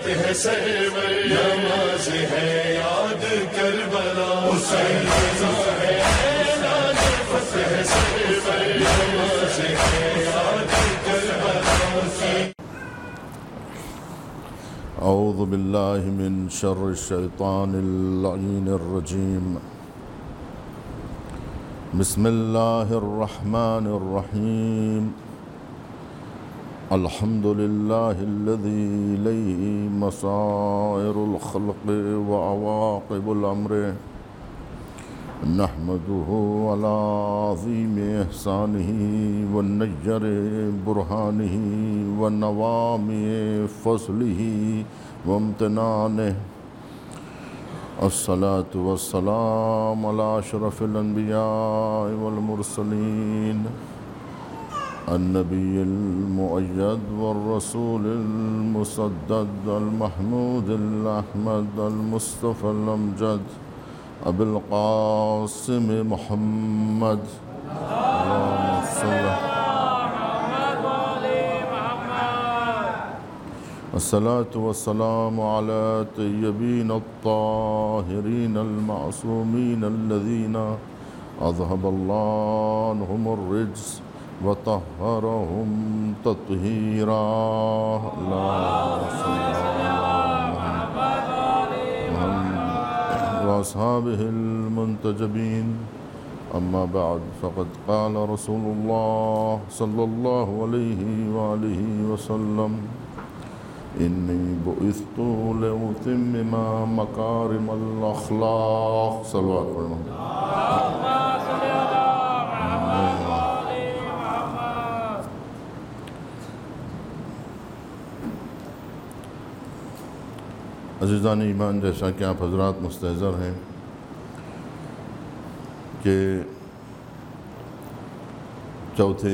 فتح سے نماز ہے یاد کربلا حسین رضا ہے اعلان فتح سے نماز ہے یاد کربلا حسین. اعوذ باللہ من شر الشیطان اللعین الرجیم. بسم اللہ الرحمن الرحیم. الحمد للہ الذی الیہ مصائر الخلق وعواقب الامر نحمده علی عظیم احسانہ والنجر برہانہ ونوامع فضلہ وامتنانہ. الصلاة والسلام علی اشرف الانبیاء والمرسلین النبی المؤید والرسول المسدد المحمود الاحمد المصطفى الامجد ابی القاسم محمد اللهم صل. الصلاة والسلام على الطيبين الطاهرين المعصومين الذين أذهب الله عنهم الرجس وطهرهم تطهيرا. اللهم صل على محمد وأصحابه المنتجبين. أما بعد فقد قال رسول الله صلى الله عليه وآله وسلم إني بعثت لأتمم مكارم الأخلاق. صلوات عليه. عزیزان ایمان، جیسا کہ آپ حضرات مستحضر ہیں کہ چوتھے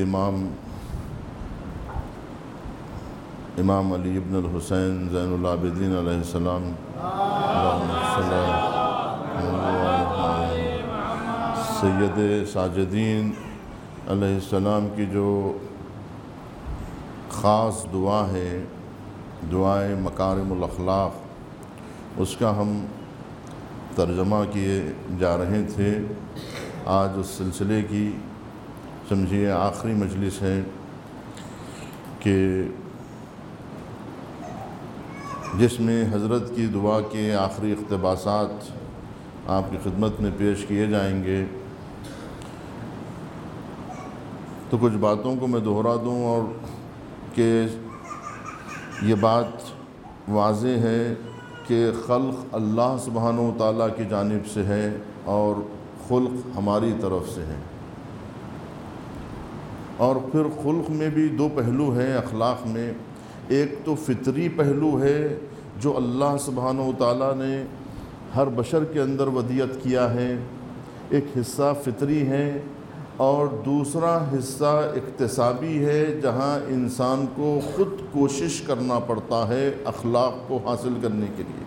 امام علی ابن الحسین زین العابدین علیہ السلام سید ساجدین علیہ السلام کی جو خاص دعا ہے، دعائے مکارم الاخلاق، اس کا ہم ترجمہ کیے جا رہے تھے. آج اس سلسلے کی سمجھیے آخری مجلس ہے کہ جس میں حضرت کی دعا کے آخری اقتباسات آپ کی خدمت میں پیش کیے جائیں گے. تو کچھ باتوں کو میں دہرا دوں اور کہ یہ بات واضح ہے کہ خلق اللہ سبحانہ و تعالیٰ کی جانب سے ہے اور خلق ہماری طرف سے ہے. اور پھر خلق میں بھی دو پہلو ہیں اخلاق میں. ایک تو فطری پہلو ہے جو اللہ سبحانہ و تعالیٰ نے ہر بشر کے اندر ودیعت کیا ہے، ایک حصہ فطری ہے، اور دوسرا حصہ اکتسابی ہے جہاں انسان کو خود کوشش کرنا پڑتا ہے اخلاق کو حاصل کرنے کے لیے.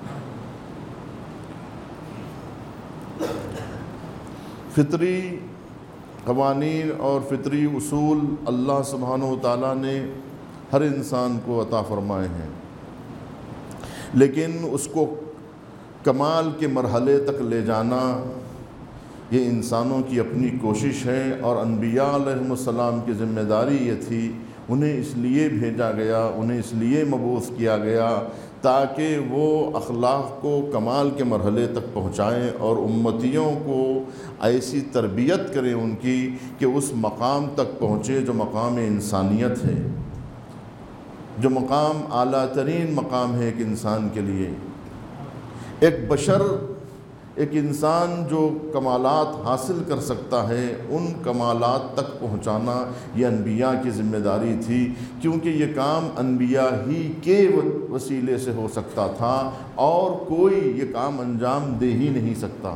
فطری قوانین اور فطری اصول اللہ سبحانہ و تعالیٰ نے ہر انسان کو عطا فرمائے ہیں، لیکن اس کو کمال کے مرحلے تک لے جانا یہ انسانوں کی اپنی کوشش ہے. اور انبیاء علیہم السلام کی ذمہ داری یہ تھی، انہیں اس لیے بھیجا گیا، انہیں اس لیے مبعوث کیا گیا تاکہ وہ اخلاق کو کمال کے مرحلے تک پہنچائیں اور امتیوں کو ایسی تربیت کریں ان کی کہ اس مقام تک پہنچے جو مقام انسانیت ہے، جو مقام اعلیٰ ترین مقام ہے ایک انسان کے لیے. ایک بشر، ایک انسان جو کمالات حاصل کر سکتا ہے، ان کمالات تک پہنچانا یہ انبیاء کی ذمہ داری تھی، کیونکہ یہ کام انبیاء ہی کے وسیلے سے ہو سکتا تھا اور کوئی یہ کام انجام دے ہی نہیں سکتا.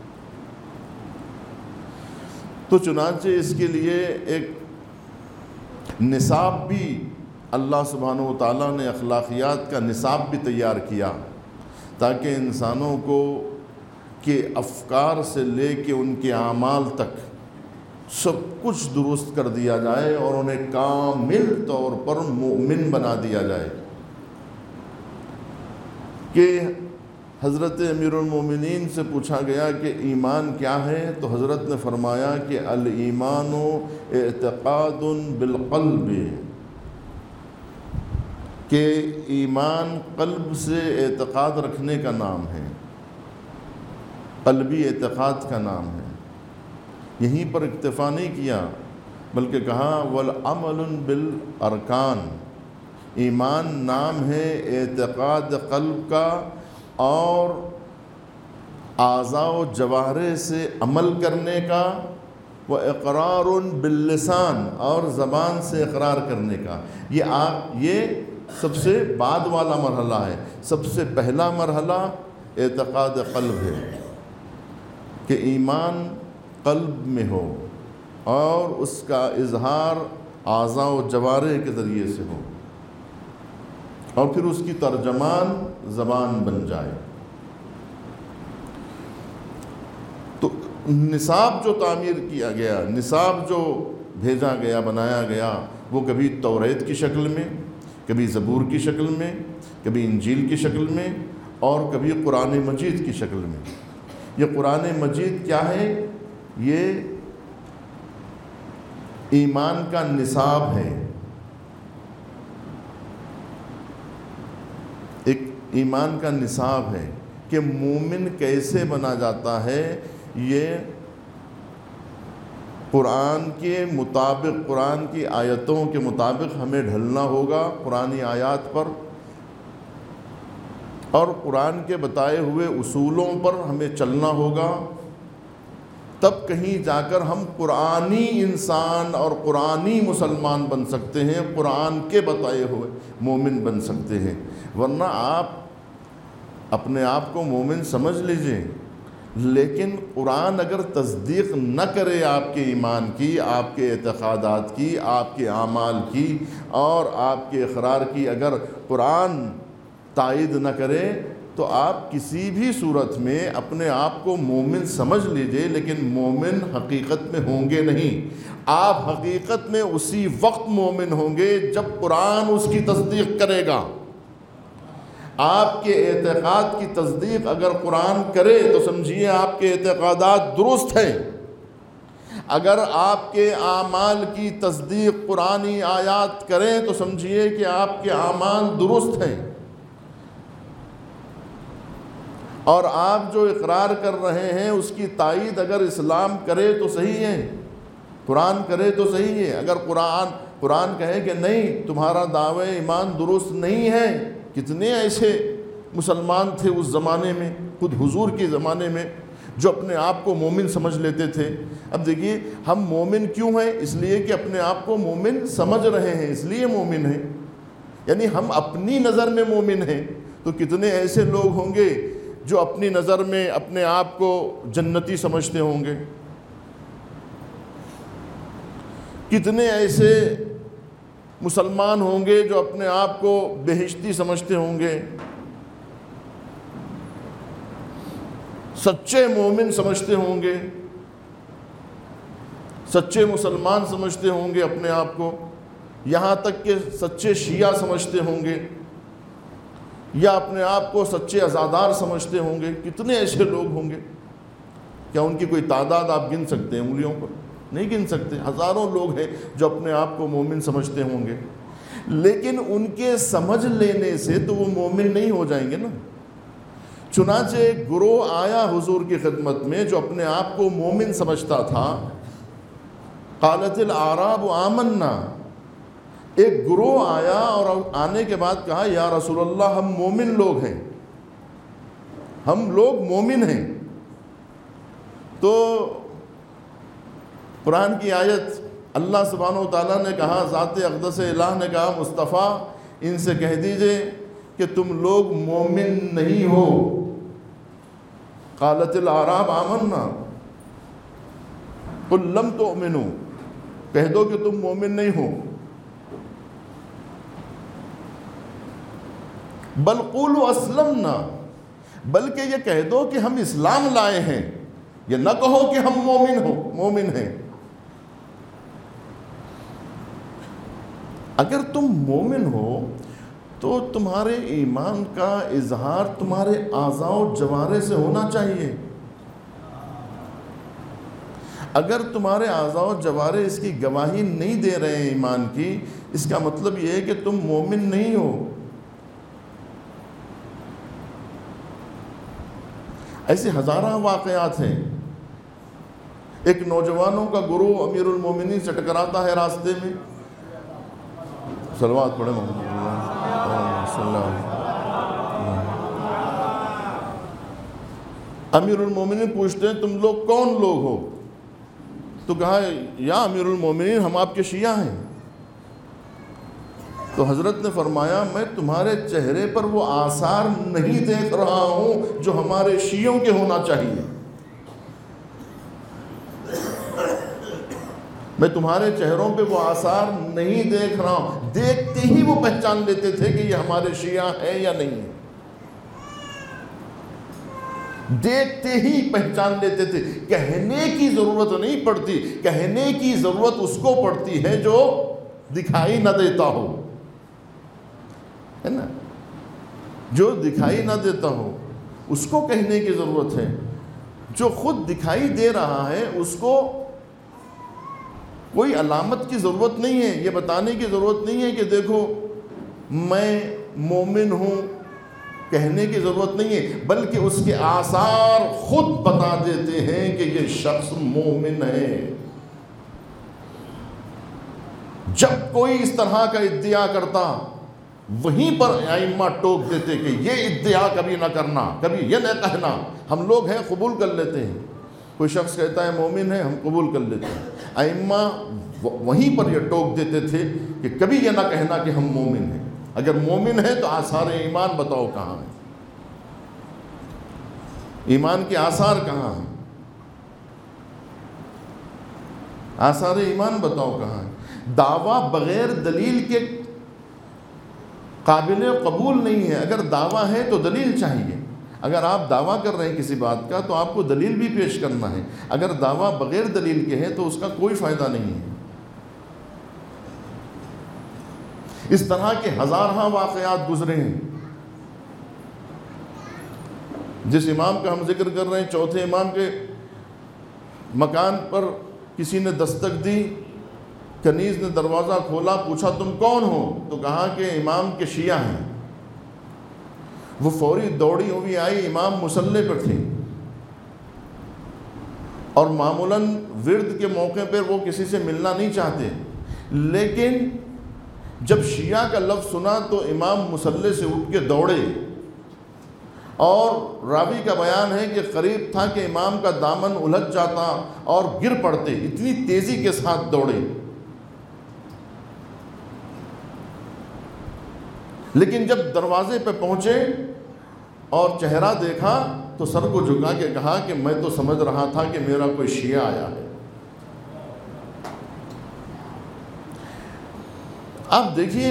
تو چنانچہ اس کے لیے ایک نصاب بھی اللہ سبحانہ و تعالیٰ نے اخلاقیات کا نصاب بھی تیار کیا تاکہ انسانوں کو کے افکار سے لے کے ان کے اعمال تک سب کچھ درست کر دیا جائے اور انہیں کامل طور پر مومن بنا دیا جائے. کہ حضرت امیر المومنین سے پوچھا گیا کہ ایمان کیا ہے، تو حضرت نے فرمایا کہ الایمان اعتقاد بالقلب، کہ ایمان قلب سے اعتقاد رکھنے کا نام ہے، قلبی اعتقاد کا نام ہے۔ یہیں پر اکتفا نہیں کیا بلکہ کہا والعمل بالارکان، ایمان نام ہے اعتقاد قلب کا اور اعضاء و جوارح سے عمل کرنے کا، وہ اقرار باللسان، اور زبان سے اقرار کرنے کا۔ یہ سب سے بعد والا مرحلہ ہے۔ سب سے پہلا مرحلہ اعتقاد قلب ہے کہ ایمان قلب میں ہو اور اس کا اظہار اعضاء و جوارح کے ذریعے سے ہو، اور پھر اس کی ترجمان زبان بن جائے۔ تو نصاب جو تعمیر کیا گیا، نصاب جو بھیجا گیا، بنایا گیا، وہ کبھی توریت کی شکل میں، کبھی زبور کی شکل میں، کبھی انجیل کی شکل میں، اور کبھی قرآن مجید کی شکل میں۔ یہ قرآن مجید کیا ہے؟ یہ ایمان کا نصاب ہے، ایک ایمان کا نصاب ہے کہ مومن کیسے بنا جاتا ہے۔ یہ قرآن کے مطابق، قرآن کی آیتوں کے مطابق ہمیں ڈھلنا ہوگا، قرآنی آیات پر، اور قرآن کے بتائے ہوئے اصولوں پر ہمیں چلنا ہوگا، تب کہیں جا کر ہم قرآنی انسان اور قرآنی مسلمان بن سکتے ہیں، قرآن کے بتائے ہوئے مومن بن سکتے ہیں۔ ورنہ آپ اپنے آپ کو مومن سمجھ لیجئے، لیکن قرآن اگر تصدیق نہ کرے آپ کے ایمان کی، آپ کے اعتقادات کی، آپ کے اعمال کی اور آپ کے اقرار کی، اگر قرآن تائید نہ کرے، تو آپ کسی بھی صورت میں اپنے آپ کو مومن سمجھ لیجئے، لیکن مومن حقیقت میں ہوں گے نہیں۔ آپ حقیقت میں اسی وقت مومن ہوں گے جب قرآن اس کی تصدیق کرے گا۔ آپ کے اعتقاد کی تصدیق اگر قرآن کرے تو سمجھیے آپ کے اعتقادات درست ہیں، اگر آپ کے اعمال کی تصدیق قرآنی آیات کریں تو سمجھیے کہ آپ کے اعمال درست ہیں، اور آپ جو اقرار کر رہے ہیں اس کی تائید اگر اسلام کرے تو صحیح ہے، قرآن کرے تو صحیح ہے۔ اگر قرآن کہے کہ نہیں، تمہارا دعوی ایمان درست نہیں ہے، کتنے ایسے مسلمان تھے اس زمانے میں، خود حضور کے زمانے میں، جو اپنے آپ کو مومن سمجھ لیتے تھے۔ اب دیکھیے ہم مومن کیوں ہیں؟ اس لیے کہ اپنے آپ کو مومن سمجھ رہے ہیں، اس لیے مومن ہیں، یعنی ہم اپنی نظر میں مومن ہیں۔ تو کتنے ایسے لوگ ہوں گے جو اپنی نظر میں اپنے آپ کو جنتی سمجھتے ہوں گے، کتنے ایسے مسلمان ہوں گے جو اپنے آپ کو بہشتی سمجھتے ہوں گے، سچے مومن سمجھتے ہوں گے، سچے مسلمان سمجھتے ہوں گے اپنے آپ کو، یہاں تک کہ سچے شیعہ سمجھتے ہوں گے، یا اپنے آپ کو سچے عزادار سمجھتے ہوں گے۔ کتنے ایسے لوگ ہوں گے، کیا ان کی کوئی تعداد آپ گن سکتے ہیں انگلیوں پر؟ نہیں گن سکتے، ہزاروں لوگ ہیں جو اپنے آپ کو مومن سمجھتے ہوں گے، لیکن ان کے سمجھ لینے سے تو وہ مومن نہیں ہو جائیں گے نا۔ چنانچہ ایک گروہ آیا حضور کی خدمت میں جو اپنے آپ کو مومن سمجھتا تھا، قالت الاعراب آمنا، ایک گروہ آیا اور آنے کے بعد کہا یا رسول اللہ ہم مومن لوگ ہیں، ہم لوگ مومن ہیں۔ تو قرآن کی آیت، اللہ سبحانہ و تعالیٰ نے کہا، ذات اقدس الہ نے کہا مصطفیٰ ان سے کہہ دیجئے کہ تم لوگ مومن نہیں ہو۔ قالت الاعراب آمنا قل لم تؤمنوا، کہہ دو کہ تم مومن نہیں ہو، بل قولوا اسلمنا، بلکہ یہ کہہ دو کہ ہم اسلام لائے ہیں، یہ نہ کہو کہ ہم مومن ہیں۔ اگر تم مومن ہو تو تمہارے ایمان کا اظہار تمہارے اعضاء و جوارح سے ہونا چاہیے۔ اگر تمہارے اعضاء و جوارح اس کی گواہی نہیں دے رہے ہیں ایمان کی، اس کا مطلب یہ ہے کہ تم مومن نہیں ہو۔ ایسے ہزارہ واقعات ہیں۔ ایک نوجوانوں کا گروہ امیر المومنین سے ٹکراتا ہے راستے میں، صلوات پڑھیں محمد صلی اللہ علیہ وسلم۔ امیر المومنین پوچھتے ہیں تم لوگ کون لوگ ہو؟ تو کہا یا امیر المومنین ہم آپ کے شیعہ ہیں۔ تو حضرت نے فرمایا میں تمہارے چہرے پر وہ آثار نہیں دیکھ رہا ہوں جو ہمارے شیعوں کے ہونا چاہیے۔ میں تمہارے چہروں پہ وہ آثار نہیں دیکھ رہا ہوں۔ دیکھتے ہی وہ پہچان لیتے تھے کہ یہ ہمارے شیعہ ہیں یا نہیں ہیں، دیکھتے ہی پہچان لیتے تھے۔ کہنے کی ضرورت نہیں پڑتی، کہنے کی ضرورت اس کو پڑتی ہے جو دکھائی نہ دیتا ہو، ہے نا، جو دکھائی نہ دیتا ہو اس کو کہنے کی ضرورت ہے۔ جو خود دکھائی دے رہا ہے اس کو کوئی علامت کی ضرورت نہیں ہے، یہ بتانے کی ضرورت نہیں ہے کہ دیکھو میں مومن ہوں، کہنے کی ضرورت نہیں ہے، بلکہ اس کے آثار خود بتا دیتے ہیں کہ یہ شخص مومن ہے۔ جب کوئی اس طرح کا ادعا کرتا وہیں پر ائمہ ٹوک دیتے کہ یہ ادعا کبھی نہ کرنا، کبھی یہ نہ کہنا۔ ہم لوگ ہیں قبول کر لیتے ہیں، کوئی شخص کہتا ہے مومن ہے ہم قبول کر لیتے ہیں۔ ائمہ وہیں پر یہ ٹوک دیتے تھے کہ کبھی یہ نہ کہنا کہ ہم مومن ہیں۔ اگر مومن ہے تو آثار ایمان بتاؤ کہاں ہیں، ایمان کے آثار کہاں ہیں، آثار ایمان بتاؤ کہاں ہیں۔ دعویٰ بغیر دلیل کے قابل قبول نہیں ہے۔ اگر دعویٰ ہے تو دلیل چاہیے۔ اگر آپ دعویٰ کر رہے ہیں کسی بات کا تو آپ کو دلیل بھی پیش کرنا ہے۔ اگر دعویٰ بغیر دلیل کے ہے تو اس کا کوئی فائدہ نہیں ہے۔ اس طرح کے ہزارہ واقعات گزرے ہیں۔ جس امام کا ہم ذکر کر رہے ہیں، چوتھے امام کے مکان پر کسی نے دستک دی، کنیز نے دروازہ کھولا، پوچھا تم کون ہو؟ تو کہا کہ امام کے شیعہ ہیں۔ وہ فوری دوڑی ہوئی آئی، امام مصلی پر تھے، اور معمولاً ورد کے موقع پر وہ کسی سے ملنا نہیں چاہتے، لیکن جب شیعہ کا لفظ سنا تو امام مصلی سے اٹھ کے دوڑے، اور راوی کا بیان ہے کہ قریب تھا کہ امام کا دامن الجھ جاتا اور گر پڑتے، اتنی تیزی کے ساتھ دوڑے۔ لیکن جب دروازے پہ پہنچے اور چہرہ دیکھا تو سر کو جھکا کے کہا کہ میں تو سمجھ رہا تھا کہ میرا کوئی شیعہ آیا ہے۔ آپ دیکھیے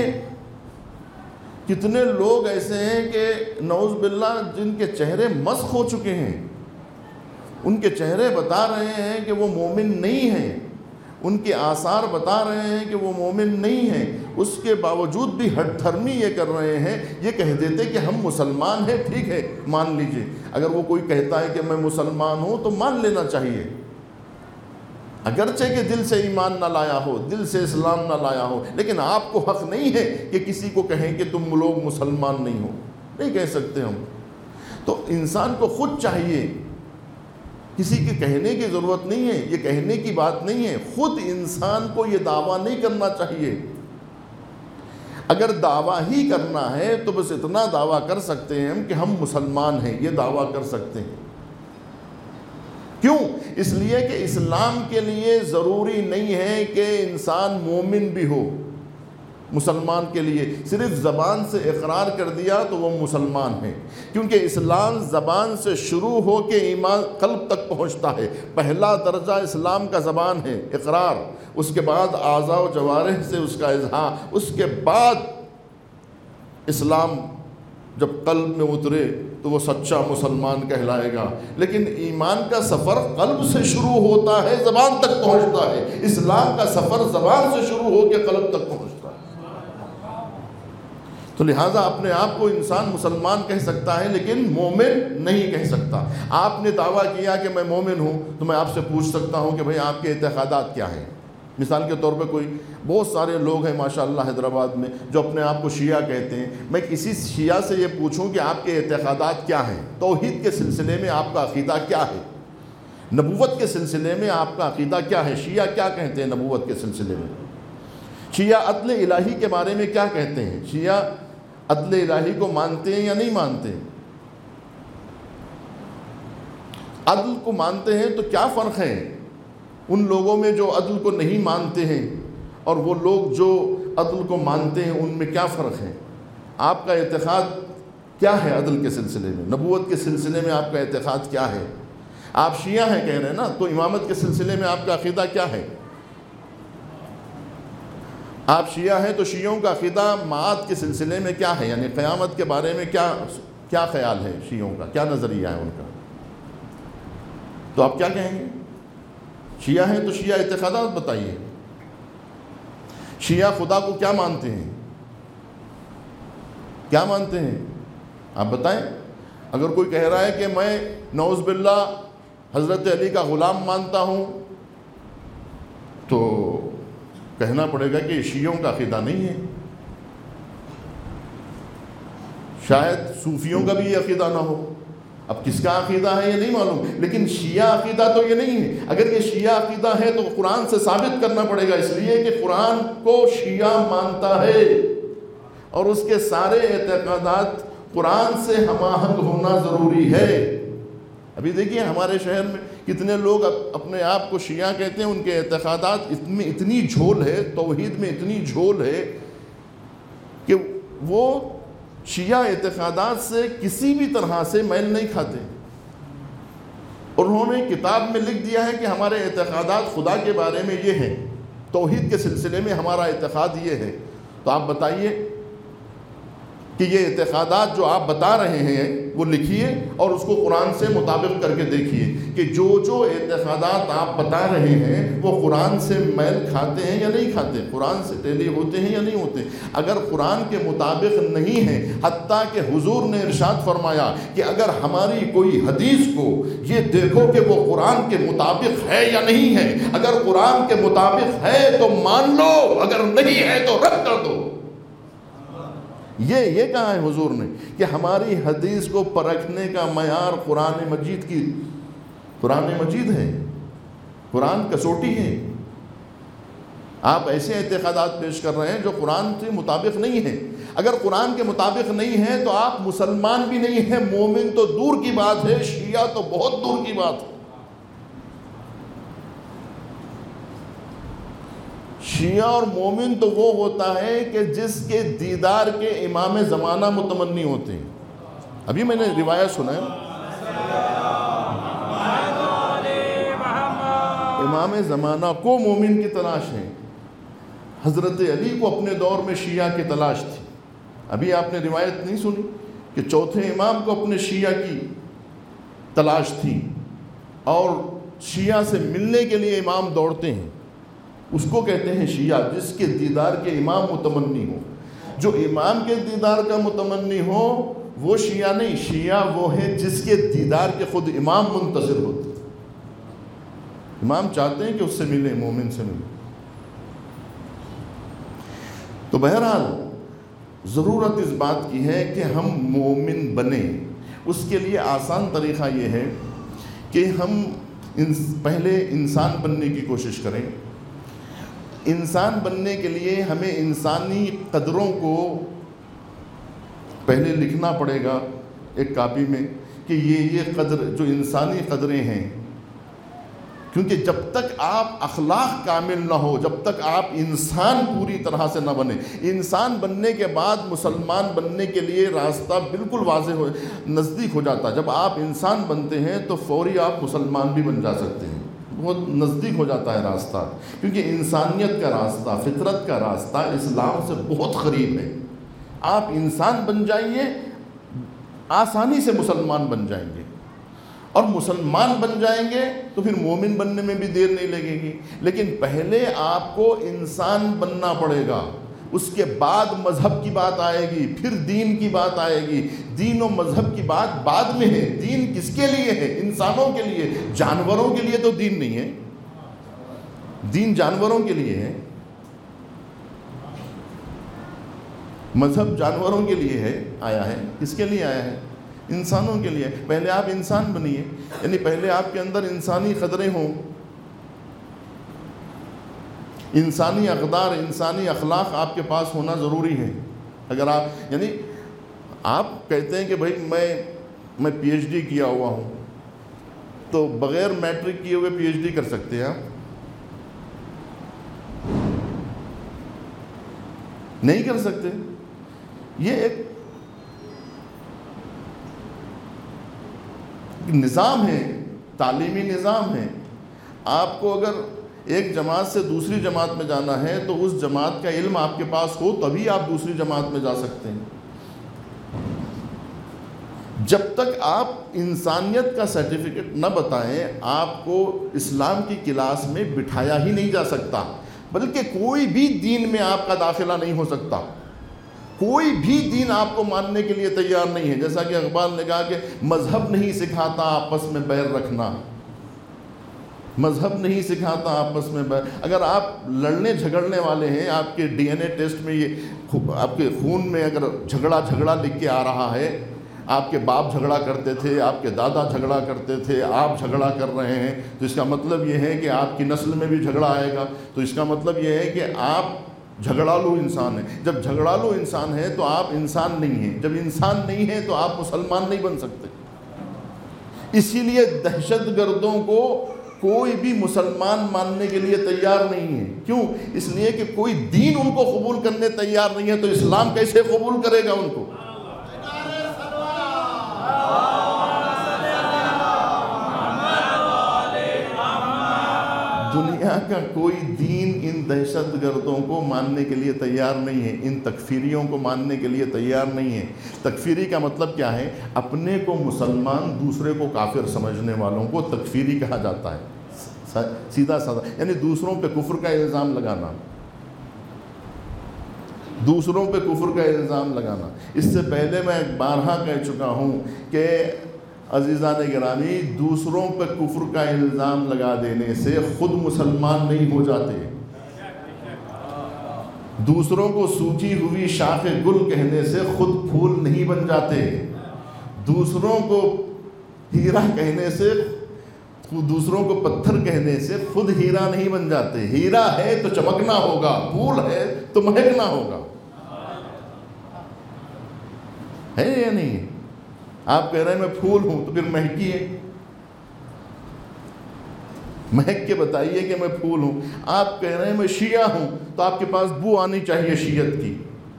کتنے لوگ ایسے ہیں کہ نعوذ باللہ جن کے چہرے مسخ ہو چکے ہیں، ان کے چہرے بتا رہے ہیں کہ وہ مومن نہیں ہیں، ان کے آثار بتا رہے ہیں کہ وہ مومن نہیں ہیں، اس کے باوجود بھی ہٹ دھرمی یہ کر رہے ہیں، یہ کہہ دیتے کہ ہم مسلمان ہیں، ٹھیک ہے مان لیجئے۔ اگر وہ کوئی کہتا ہے کہ میں مسلمان ہوں تو مان لینا چاہیے، اگرچہ کہ دل سے ایمان نہ لایا ہو، دل سے اسلام نہ لایا ہو، لیکن آپ کو حق نہیں ہے کہ کسی کو کہیں کہ تم لوگ مسلمان نہیں ہو، نہیں کہہ سکتے ہم۔ تو انسان کو خود چاہیے، کسی کے کہنے کی ضرورت نہیں ہے، یہ کہنے کی بات نہیں ہے، خود انسان کو یہ دعویٰ نہیں کرنا چاہیے۔ اگر دعویٰ ہی کرنا ہے تو بس اتنا دعویٰ کر سکتے ہیں ہم کہ ہم مسلمان ہیں، یہ دعویٰ کر سکتے ہیں۔ کیوں؟ اس لیے کہ اسلام کے لیے ضروری نہیں ہے کہ انسان مومن بھی ہو۔ مسلمان کے لیے صرف زبان سے اقرار کر دیا تو وہ مسلمان ہے، کیونکہ اسلام زبان سے شروع ہو کے ایمان قلب تک پہنچتا ہے۔ پہلا درجہ اسلام کا زبان ہے، اقرار، اس کے بعد اعضاء و جوارح سے اس کا اظہار، اس کے بعد اسلام جب قلب میں اترے تو وہ سچا مسلمان کہلائے گا۔ لیکن ایمان کا سفر قلب سے شروع ہوتا ہے، زبان تک پہنچتا ہے۔ اسلام کا سفر زبان سے شروع ہو کے قلب تک پہنچتا ہے۔ تو لہٰذا اپنے آپ کو انسان مسلمان کہہ سکتا ہے لیکن مومن نہیں کہہ سکتا۔ آپ نے دعویٰ کیا کہ میں مومن ہوں تو میں آپ سے پوچھ سکتا ہوں کہ بھئی آپ کے اعتقادات کیا ہیں؟ مثال کے طور پہ بہت سارے لوگ ہیں ماشاءاللہ حیدرآباد میں جو اپنے آپ کو شیعہ کہتے ہیں۔ میں کسی شیعہ سے یہ پوچھوں کہ آپ کے اعتقادات کیا ہیں، توحید کے سلسلے میں آپ کا عقیدہ کیا ہے، نبوت کے سلسلے میں آپ کا عقیدہ کیا ہے، شیعہ کیا کہتے ہیں نبوت کے سلسلے میں، شیعہ عدل الہی کے بارے میں کیا کہتے ہیں، شیعہ عدل الہی کو مانتے ہیں یا نہیں مانتے ہیں؟ عدل کو مانتے ہیں تو کیا فرق ہے ان لوگوں میں جو عدل کو نہیں مانتے ہیں اور وہ لوگ جو عدل کو مانتے ہیں، ان میں کیا فرق ہے؟ آپ کا اعتقاد کیا ہے عدل کے سلسلے میں، نبوت کے سلسلے میں آپ کا اعتقاد کیا ہے؟ آپ شیعہ ہیں کہہ رہے ہیں نا، تو امامت کے سلسلے میں آپ کا عقیدہ کیا ہے؟ آپ شیعہ ہیں تو شیعوں کا عقیدہ معاد کے سلسلے میں کیا ہے، یعنی قیامت کے بارے میں کیا خیال ہے، شیعوں کا کیا نظریہ ہے ان کا؟ تو آپ کیا کہیں گے؟ شیعہ ہیں تو شیعہ اعتقادات بتائیے، شیعہ خدا کو کیا مانتے ہیں، کیا مانتے ہیں آپ بتائیں۔ اگر کوئی کہہ رہا ہے کہ میں نعوذ باللہ حضرت علی کا غلام مانتا ہوں تو کہنا پڑے گا کہ شیعوں کا عقیدہ نہیں ہے، شاید صوفیوں کا بھی یہ عقیدہ نہ ہو۔ اب کس کا عقیدہ ہے یہ نہیں معلوم، لیکن شیعہ عقیدہ تو یہ نہیں ہے۔ اگر یہ شیعہ عقیدہ ہے تو قرآن سے ثابت کرنا پڑے گا، اس لیے کہ قرآن کو شیعہ مانتا ہے اور اس کے سارے اعتقادات قرآن سے ہم آہنگ ہونا ضروری ہے۔ ابھی دیکھیے ہمارے شہر میں کتنے لوگ اپنے آپ کو شیعہ کہتے ہیں، ان کے اعتقادات میں اتنی جھول ہے، توحید میں اتنی جھول ہے کہ وہ شیعہ اعتقادات سے کسی بھی طرح سے میل نہیں کھاتے۔ اور انہوں نے کتاب میں لکھ دیا ہے کہ ہمارے اعتقادات خدا کے بارے میں یہ ہیں، توحید کے سلسلے میں ہمارا اعتقاد یہ ہے۔ تو آپ بتائیے کہ یہ اعتقادات جو آپ بتا رہے ہیں وہ لکھیے اور اس کو قرآن سے مطابق کر کے دیکھیے کہ جو اعتقادات آپ بتا رہے ہیں وہ قرآن سے میل کھاتے ہیں یا نہیں کھاتے، قرآن سے ٹیلی ہوتے ہیں یا نہیں ہوتے۔ اگر قرآن کے مطابق نہیں ہیں، حتیٰ کہ حضور نے ارشاد فرمایا کہ اگر ہماری کوئی حدیث کو یہ دیکھو کہ وہ قرآن کے مطابق ہے یا نہیں ہے، اگر قرآن کے مطابق ہے تو مان لو، اگر نہیں ہے تو رد کر دو۔ یہ کہا ہے حضور نے کہ ہماری حدیث کو پرکھنے کا معیار قرآن مجید ہے، قرآن کسوٹی ہے۔ آپ ایسے اعتقادات پیش کر رہے ہیں جو قرآن کے مطابق نہیں ہیں۔ اگر قرآن کے مطابق نہیں ہے تو آپ مسلمان بھی نہیں ہیں، مومن تو دور کی بات ہے، شیعہ تو بہت دور کی بات ہے۔ شیعہ اور مومن تو وہ ہوتا ہے کہ جس کے دیدار کے امام زمانہ متمنی ہوتے ہیں۔ ابھی میں نے روایت سنا ہے، امام زمانہ کو مومن کی تلاش ہے۔ حضرت علی کو اپنے دور میں شیعہ کی تلاش تھی۔ ابھی آپ نے روایت نہیں سنی کہ چوتھے امام کو اپنے شیعہ کی تلاش تھی اور شیعہ سے ملنے کے لیے امام دوڑتے ہیں، اس کو کہتے ہیں شیعہ، جس کے دیدار کے امام متمنی ہو۔ جو امام کے دیدار کا متمنی ہو وہ شیعہ نہیں، شیعہ وہ ہے جس کے دیدار کے خود امام منتظر ہوتے، امام چاہتے ہیں کہ اس سے ملے، مومن سے ملے۔ تو بہرحال ضرورت اس بات کی ہے کہ ہم مومن بنیں۔ اس کے لیے آسان طریقہ یہ ہے کہ ہم پہلے انسان بننے کی کوشش کریں۔ انسان بننے کے لیے ہمیں انسانی قدروں کو پہلے لکھنا پڑے گا ایک کاپی میں کہ یہ قدر جو انسانی قدریں ہیں، کیونکہ جب تک آپ اخلاق کامل نہ ہو، جب تک آپ انسان پوری طرح سے نہ بنے، انسان بننے کے بعد مسلمان بننے کے لیے راستہ بالکل واضح نزدیک ہو جاتا ہے۔ جب آپ انسان بنتے ہیں تو فوری آپ مسلمان بھی بن جا سکتے ہیں، بہت نزدیک ہو جاتا ہے راستہ، کیونکہ انسانیت کا راستہ، فطرت کا راستہ اسلام سے بہت قریب ہے۔ آپ انسان بن جائیے، آسانی سے مسلمان بن جائیں گے، اور مسلمان بن جائیں گے تو پھر مومن بننے میں بھی دیر نہیں لگے گی۔ لیکن پہلے آپ کو انسان بننا پڑے گا، اس کے بعد مذہب کی بات آئے گی، پھر دین کی بات آئے گی۔ دین و مذہب کی بات بعد میں ہے۔ دین کس کے لیے ہے؟ انسانوں کے لیے۔ جانوروں کے لیے تو دین نہیں ہے، دین جانوروں کے لیے ہے، مذہب جانوروں کے لیے ہے، آیا ہے۔ کس کے لیے آیا ہے؟ انسانوں کے لیے۔ پہلے آپ انسان بنیے، یعنی پہلے آپ کے اندر انسانی قدریں ہوں، انسانی اقدار، انسانی اخلاق آپ کے پاس ہونا ضروری ہے۔ اگر آپ یعنی آپ کہتے ہیں کہ بھائی میں پی ایچ ڈی کیا ہوا ہوں، تو بغیر میٹرک کیے ہوئے پی ایچ ڈی کر سکتے ہیں آپ؟ نہیں کر سکتے۔ یہ ایک نظام ہے، تعلیمی نظام ہے۔ آپ کو اگر ایک جماعت سے دوسری جماعت میں جانا ہے تو اس جماعت کا علم آپ کے پاس ہو تبھی آپ دوسری جماعت میں جا سکتے ہیں۔ جب تک آپ انسانیت کا سرٹیفکیٹ نہ بتائیں، آپ کو اسلام کی کلاس میں بٹھایا ہی نہیں جا سکتا، بلکہ کوئی بھی دین میں آپ کا داخلہ نہیں ہو سکتا۔ کوئی بھی دین آپ کو ماننے کے لیے تیار نہیں ہے۔ جیسا کہ اقبال نے کہا کہ مذہب نہیں سکھاتا آپس میں بیر رکھنا، مذہب نہیں سکھاتا آپس میں بیر۔ اگر آپ لڑنے جھگڑنے والے ہیں، آپ کے ڈی این اے ٹیسٹ میں یہ آپ کے خون میں اگر جھگڑا لکھ کے آ رہا ہے، آپ کے باپ جھگڑا کرتے تھے، آپ کے دادا جھگڑا کرتے تھے، آپ جھگڑا کر رہے ہیں، تو اس کا مطلب یہ ہے کہ آپ کی نسل میں بھی جھگڑا آئے گا۔ تو اس کا مطلب یہ ہے کہ آپ جھگڑالو انسان ہیں۔ جب جھگڑالو انسان ہے تو آپ انسان نہیں ہیں، جب انسان نہیں ہے تو آپ مسلمان نہیں بن سکتے۔ اسی لیے دہشت گردوں کو کوئی بھی مسلمان ماننے کے لیے تیار نہیں ہے۔ کیوں؟ اس لیے کہ کوئی دین ان کو قبول کرنے تیار نہیں ہے، تو اسلام کیسے قبول کرے گا ان کو؟ دنیا کا کوئی دین ان دہشت گردوں کو ماننے کے لیے تیار نہیں ہے، ان تکفیریوں کو ماننے کے لیے تیار نہیں ہے۔ تکفیری کا مطلب کیا ہے؟ اپنے کو مسلمان، دوسرے کو کافر سمجھنے والوں کو تکفیری کہا جاتا ہے۔ سیدھا سادہ، یعنی دوسروں پہ کفر کا الزام لگانا، دوسروں پہ کفر کا الزام لگانا۔ اس سے پہلے میں بارہا کہہ چکا ہوں کہ عزیزان گرامی، دوسروں پہ کفر کا الزام لگا دینے سے خود مسلمان نہیں ہو جاتے، دوسروں کو سوکھی ہوئی شاخ گل کہنے سے خود پھول نہیں بن جاتے، دوسروں کو ہیرا کہنے سے، دوسروں کو پتھر کہنے سے خود ہیرا نہیں بن جاتے۔ ہیرا ہے تو چمکنا ہوگا، پھول ہے تو مہکنا ہوگا، ہے یا نہیں؟ آپ کہہ رہے ہیں میں پھول ہوں، تو پھر مہکیے، مہک کے بتائیے کہ میں پھول ہوں۔ آپ کہہ رہے ہیں میں شیعہ ہوں، تو آپ کے پاس بو آنی چاہیے شیعت کی،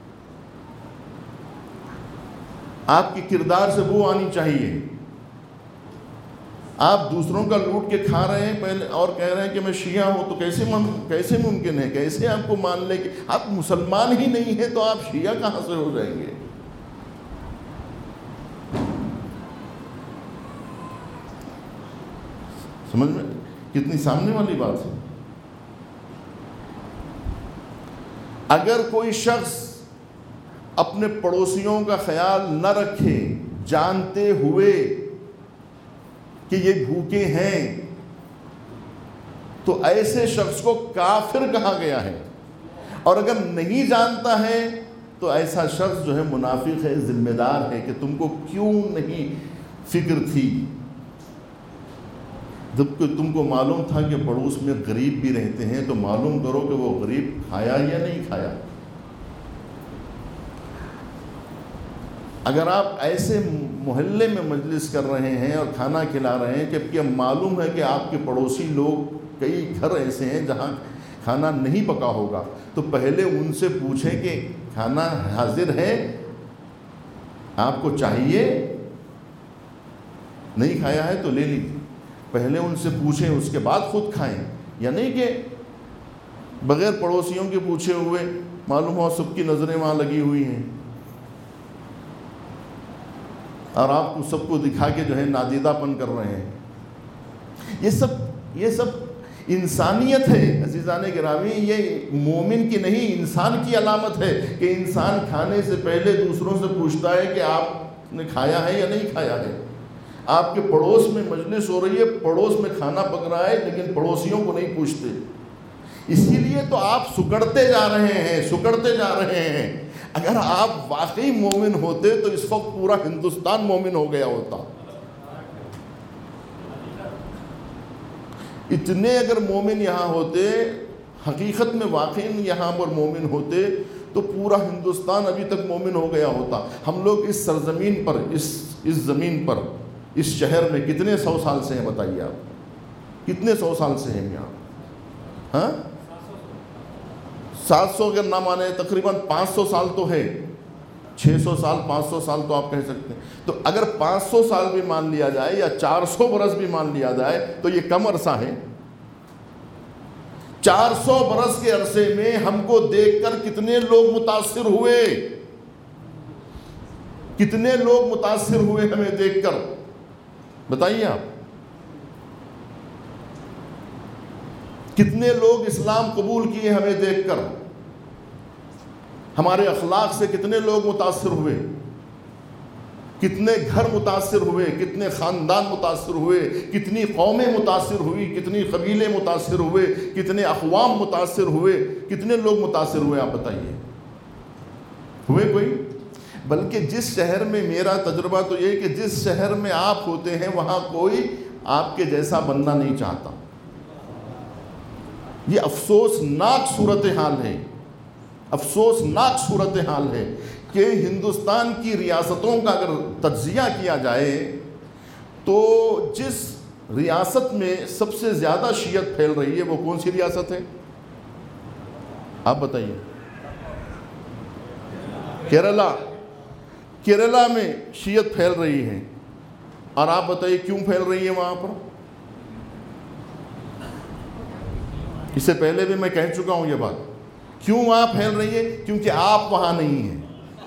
آپ کی کردار سے بو آنی چاہیے۔ آپ دوسروں کا لوٹ کے کھا رہے ہیں پہلے اور کہہ رہے ہیں کہ میں شیعہ ہوں، تو کیسے ممکن ہے؟ کیسے آپ کو مان لیں کہ آپ مسلمان ہی نہیں ہیں تو آپ شیعہ کہاں سے ہو جائیں گے؟ سمجھ میں کتنی سامنے والی بات ہے۔ اگر کوئی شخص اپنے پڑوسیوں کا خیال نہ رکھے جانتے ہوئے کہ یہ بھوکے ہیں، تو ایسے شخص کو کافر کہا گیا ہے، اور اگر نہیں جانتا ہے تو ایسا شخص جو ہے منافق ہے، ذمہ دار ہے کہ تم کو کیوں نہیں فکر تھی، جب کہ تم کو معلوم تھا کہ پڑوس میں غریب بھی رہتے ہیں، تو معلوم کرو کہ وہ غریب کھایا یا نہیں کھایا۔ اگر آپ ایسے محلے میں مجلس کر رہے ہیں اور کھانا کھلا رہے ہیں جبکہ معلوم ہے کہ آپ کے پڑوسی لوگ کئی گھر ایسے ہیں جہاں کھانا نہیں پکا ہوگا، تو پہلے ان سے پوچھیں کہ کھانا حاضر ہے، آپ کو چاہیے، نہیں کھایا ہے تو لے لیجیے۔ پہلے ان سے پوچھیں، اس کے بعد خود کھائیں، یا نہیں کہ بغیر پڑوسیوں کے پوچھے ہوئے معلوم ہو سب کی نظریں وہاں لگی ہوئی ہیں اور آپ کو سب کو دکھا کے جو ہے نادیدہ پن کر رہے ہیں۔ یہ سب انسانیت ہے عزیزان گرامی، یہ مومن کی نہیں انسان کی علامت ہے کہ انسان کھانے سے پہلے دوسروں سے پوچھتا ہے کہ آپ نے کھایا ہے یا نہیں کھایا ہے۔ آپ کے پڑوس میں مجلس ہو رہی ہے، پڑوس میں کھانا پک رہا ہے، لیکن پڑوسیوں کو نہیں پوچھتے۔ اسی لیے تو آپ سکڑتے جا رہے ہیں۔ اگر آپ واقعی مومن ہوتے تو اس وقت پورا ہندوستان مومن ہو گیا ہوتا۔ اتنے اگر مومن یہاں ہوتے، حقیقت میں واقعی یہاں پر مومن ہوتے تو پورا ہندوستان ابھی تک مومن ہو گیا ہوتا۔ ہم لوگ اس سرزمین پر، اس زمین پر، اس شہر میں کتنے 100 سال سے ہیں بتائیے آپ؟ کتنے 100 سال سے ہیں یہاں؟ ہاں 700 اگر نہ مانے تقریباً 500 سال تو ہے، 600 سال 500 سال تو آپ کہہ سکتے ہیں۔ تو اگر 500 سال بھی مان لیا جائے یا 400 برس بھی مان لیا جائے تو یہ کم عرصہ ہے۔ 400 برس کے عرصے میں ہم کو دیکھ کر کتنے لوگ متاثر ہوئے، کتنے لوگ متاثر ہوئے ہمیں دیکھ کر، بتائیے آپ۔ کتنے لوگ اسلام قبول کیے ہمیں دیکھ کر، ہمارے اخلاق سے کتنے لوگ متاثر ہوئے، کتنے گھر متاثر ہوئے، کتنے خاندان متاثر ہوئے، کتنی قومیں متاثر ہوئی، کتنی قبیلے متاثر ہوئے، کتنے اقوام متاثر ہوئے، کتنے لوگ متاثر ہوئے آپ بتائیے؟ ہوئے کوئی؟ بلکہ جس شہر میں، میرا تجربہ تو یہ کہ جس شہر میں آپ ہوتے ہیں وہاں کوئی آپ کے جیسا بننا نہیں چاہتا۔ یہ افسوسناک صورتحال ہے، افسوسناک صورتحال ہے کہ ہندوستان کی ریاستوں کا اگر تجزیہ کیا جائے تو جس ریاست میں سب سے زیادہ شیعت پھیل رہی ہے وہ کون سی ریاست ہے؟ آپ بتائیے۔ کیرلا میں شیعت پھیل رہی ہے، اور آپ بتائیے کیوں پھیل رہی ہے وہاں پر؟ اس سے پہلے بھی میں کہہ چکا ہوں یہ بات، کیوں وہاں پھیل رہی ہے؟ کیونکہ آپ وہاں نہیں ہیں،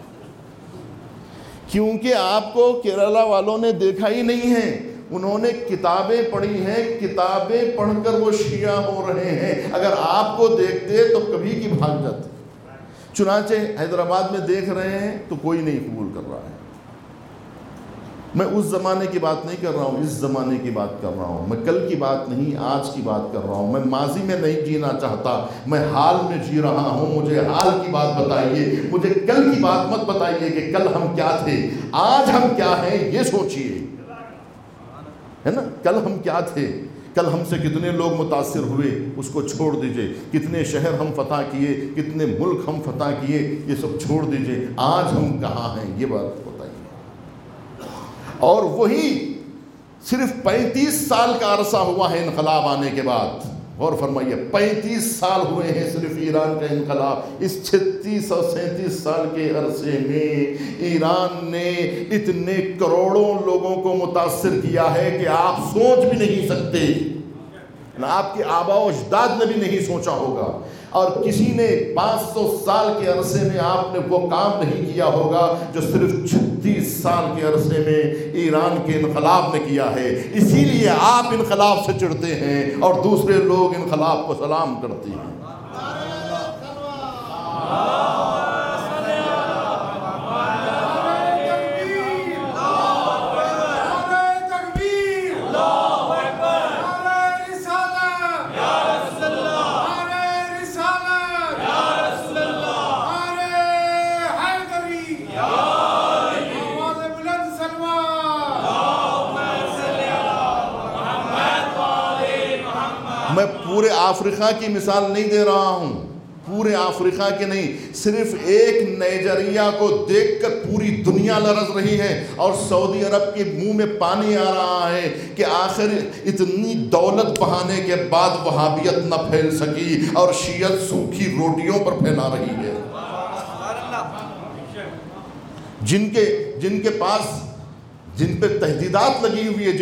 کیونکہ آپ کو کیرلا والوں نے دیکھا ہی نہیں ہے، انہوں نے کتابیں پڑھی ہیں، کتابیں پڑھ کر وہ شیعہ ہو رہے ہیں، اگر آپ کو دیکھتے تو کبھی کی بھاگ جاتے۔ چنانچہ حیدرآباد میں دیکھ رہے ہیں تو کوئی نہیں قبول کر رہا ہے۔ میں اس زمانے کی بات نہیں کر رہا ہوں، اس زمانے کی بات کر رہا ہوں، میں کل کی بات نہیں آج کی بات کر رہا ہوں، میں ماضی میں نہیں جینا چاہتا، میں حال میں جی رہا ہوں۔ مجھے حال کی بات بتائیے، مجھے کل کی بات مت بتائیے کہ کل ہم کیا تھے، آج ہم کیا ہیں یہ سوچئے، ہے نا؟ کل ہم کیا تھے، کل ہم سے کتنے لوگ متاثر ہوئے، اس کو چھوڑ دیجئے، کتنے شہر ہم فتح کیے، کتنے ملک ہم فتح کیے، یہ سب چھوڑ دیجئے، آج ہم کہاں ہیں یہ بات بتائیے۔ اور وہی صرف 35 سال کا عرصہ ہوا ہے انقلاب آنے کے بعد، غور فرمائیے 35 سال ہوئے ہیں صرف ایران کا انقلاب۔ اس 36 اور 37 سال کے عرصے میں ایران نے اتنے کروڑوں لوگوں کو متاثر کیا ہے کہ آپ سوچ بھی نہیں سکتے، آپ کے آباء و اجداد نے بھی نہیں سوچا ہوگا، اور کسی نے 500 سال کے عرصے میں آپ نے وہ کام نہیں کیا ہوگا جو صرف 36 سال کے عرصے میں ایران کے انقلاب نے کیا ہے۔ اسی لیے آپ انقلاب سے چڑھتے ہیں اور دوسرے لوگ انقلاب کو سلام کرتے ہیں۔ میں پورے افریقہ کی مثال نہیں دے رہا ہوں، پورے افریقہ کے نہیں، صرف ایک نائجیریا کو دیکھ کر پوری دنیا لرز رہی ہے، اور سعودی عرب کے منہ میں پانی آ رہا ہے کہ آخر اتنی دولت بہانے کے بعد وہابیت نہ پھیل سکی اور شیعت سوکھی روٹیوں پر پھیلا رہی ہے۔ جن کے پاس، جن پہ تہدیدات لگی ہوئی ہے،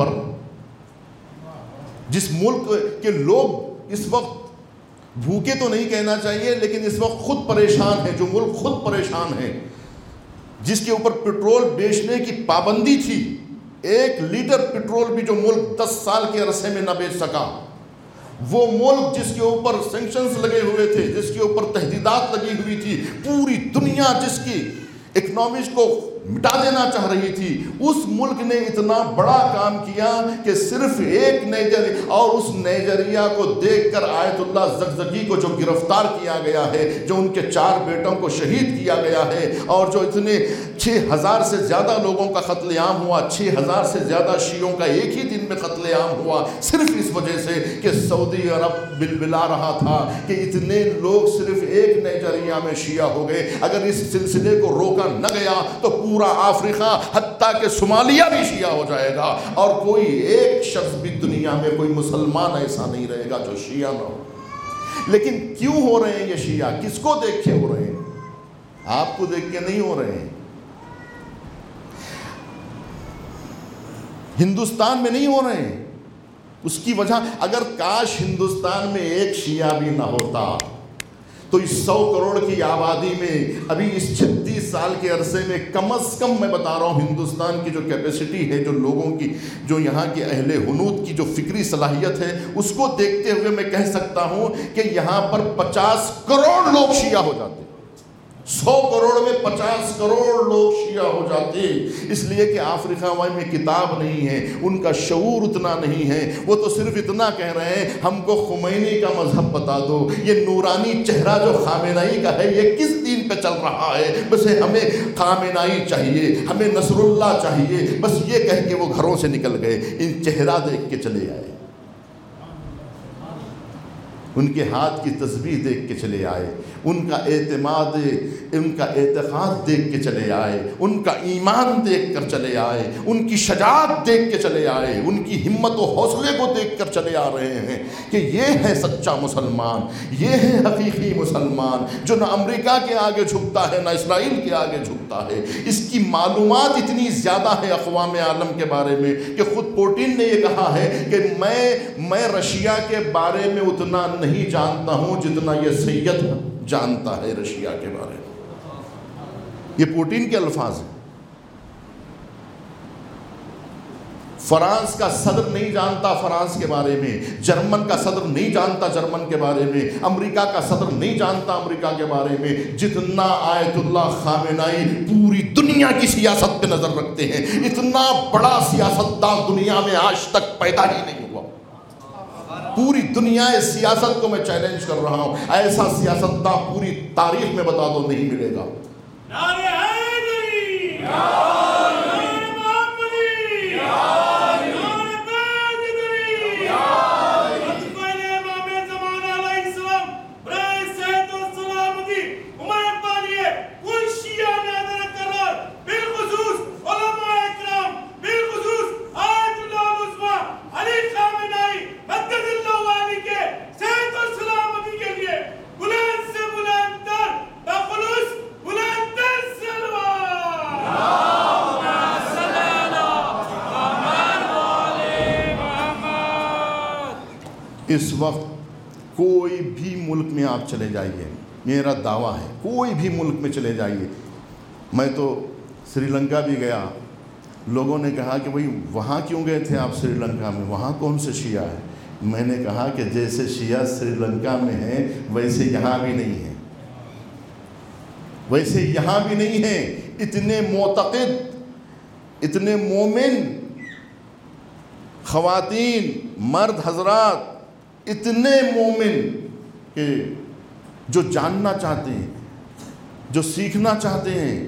جس ملک کے لوگ اس وقت بھوکے تو نہیں کہنا چاہیے لیکن اس وقت خود پریشان ہے، جو ملک خود پریشان ہے، جس کے اوپر پیٹرول بیچنے کی پابندی تھی، 1 لیٹر پیٹرول بھی جو ملک 10 سال کے عرصے میں نہ بیچ سکا، وہ ملک جس کے اوپر سینکشنز لگے ہوئے تھے، جس کے اوپر تہدیدات لگی ہوئی تھی، پوری دنیا جس کی اکنامکس کو مٹا دینا چاہ رہی تھی، اس ملک نے اتنا بڑا کام کیا کہ صرف ایک نائجیریا، اور اس نائجیریا کو دیکھ کر آیت اللہ زکزکی کو جو گرفتار کیا گیا ہے، جو ان کے 4 بیٹوں کو شہید کیا گیا ہے، اور جو اتنے 6000 سے زیادہ لوگوں کا قتل عام ہوا، 6000 سے زیادہ شیعوں کا ایک ہی دن میں قتل عام ہوا، صرف اس وجہ سے کہ سعودی عرب بلبلا رہا تھا کہ اتنے لوگ صرف ایک نائجیریا میں شیعہ ہو گئے۔ اگر اس سلسلے کو روکا نہ گیا تو پورا افریقہ حتیٰ کہ صومالیہ بھی شیعہ ہو جائے گا، اور کوئی ایک شخص بھی دنیا میں، کوئی مسلمان ایسا نہیں رہے گا جو شیعہ نہ ہو۔ لیکن کیوں ہو رہے ہیں یہ شیعہ؟ کس کو دیکھ کے ہو رہے ہیں؟ آپ کو دیکھ کے نہیں ہو رہے ہیں، ہندوستان میں نہیں ہو رہے ہیں۔ اس کی وجہ، اگر کاش ہندوستان میں ایک شیعہ بھی نہ ہوتا تو اس 100 کروڑ کی آبادی میں، ابھی اس 36 سال کے عرصے میں، کم از کم میں بتا رہا ہوں، ہندوستان کی جو کیپیسٹی ہے، جو لوگوں کی، جو یہاں کے اہل ہنود کی جو فکری صلاحیت ہے، اس کو دیکھتے ہوئے میں کہہ سکتا ہوں کہ یہاں پر 50 کروڑ لوگ شیعہ ہو جاتے، 100 کروڑ میں 50 کروڑ لوگ شیعہ ہو جاتے، اس لیے کہ افریقہ میں کتاب نہیں ہے، ان کا شعور اتنا نہیں ہے، وہ تو صرف اتنا کہہ رہے ہیں ہم کو خمینی کا مذہب بتا دو، یہ نورانی چہرہ جو خامنائی کا ہے یہ کس دین پہ چل رہا ہے، بس ہمیں خامنائی چاہیے، ہمیں نصر اللہ چاہیے، بس یہ کہہ کے وہ گھروں سے نکل گئے، ان چہرہ دیکھ کے چلے آئے، ان کے ہاتھ کی تسبیح دیکھ کے چلے آئے، ان کا اعتماد، ان کا اعتقاد دیکھ کے چلے آئے، ان کا ایمان دیکھ کر چلے آئے، ان کی شجاعت دیکھ کے چلے آئے، ان کی ہمت و حوصلے کو دیکھ کر چلے آ رہے ہیں کہ یہ ہے سچا مسلمان، یہ ہے حقیقی مسلمان، جو نہ امریکہ کے آگے جھکتا ہے، نہ اسرائیل کے آگے جھکتا ہے۔ اس کی معلومات اتنی زیادہ ہے اقوام عالم کے بارے میں کہ خود پوٹین نے یہ کہا ہے کہ میں رشیا کے بارے میں اتنا نہیں جانتا ہوں جتنا یہ سید جانتا ہے رشیا کے بارے میں۔ یہ پوٹین کے الفاظ ہیں۔ فرانس کا صدر نہیں جانتا فرانس کے بارے میں، جرمن کا صدر نہیں جانتا جرمن کے بارے میں، امریکہ کا صدر نہیں جانتا امریکہ کے بارے میں، جتنا آیت اللہ خامنائی پوری دنیا کی سیاست پہ نظر رکھتے ہیں۔ اتنا بڑا سیاستدان دنیا میں آج تک پیدا ہی نہیں ہوا۔ پوری دنیا اس سیاست کو میں چیلنج کر رہا ہوں، ایسا سیاستدان پوری تاریخ میں بتا دو نہیں ملے گا۔ اس وقت کوئی بھی ملک میں آپ چلے جائیے، میرا دعویٰ ہے کوئی بھی ملک میں چلے جائیے، میں تو سری لنکا بھی گیا، لوگوں نے کہا کہ بھئی وہاں کیوں گئے تھے آپ سری لنکا میں، وہاں کون سے شیعہ ہیں؟ میں نے کہا کہ جیسے شیعہ سری لنکا میں ہیں ویسے یہاں بھی نہیں ہیں، ویسے یہاں بھی نہیں ہیں۔ اتنے معتقد، اتنے مومن خواتین، مرد حضرات، اتنے مومن کہ جو جاننا چاہتے ہیں، جو سیکھنا چاہتے ہیں۔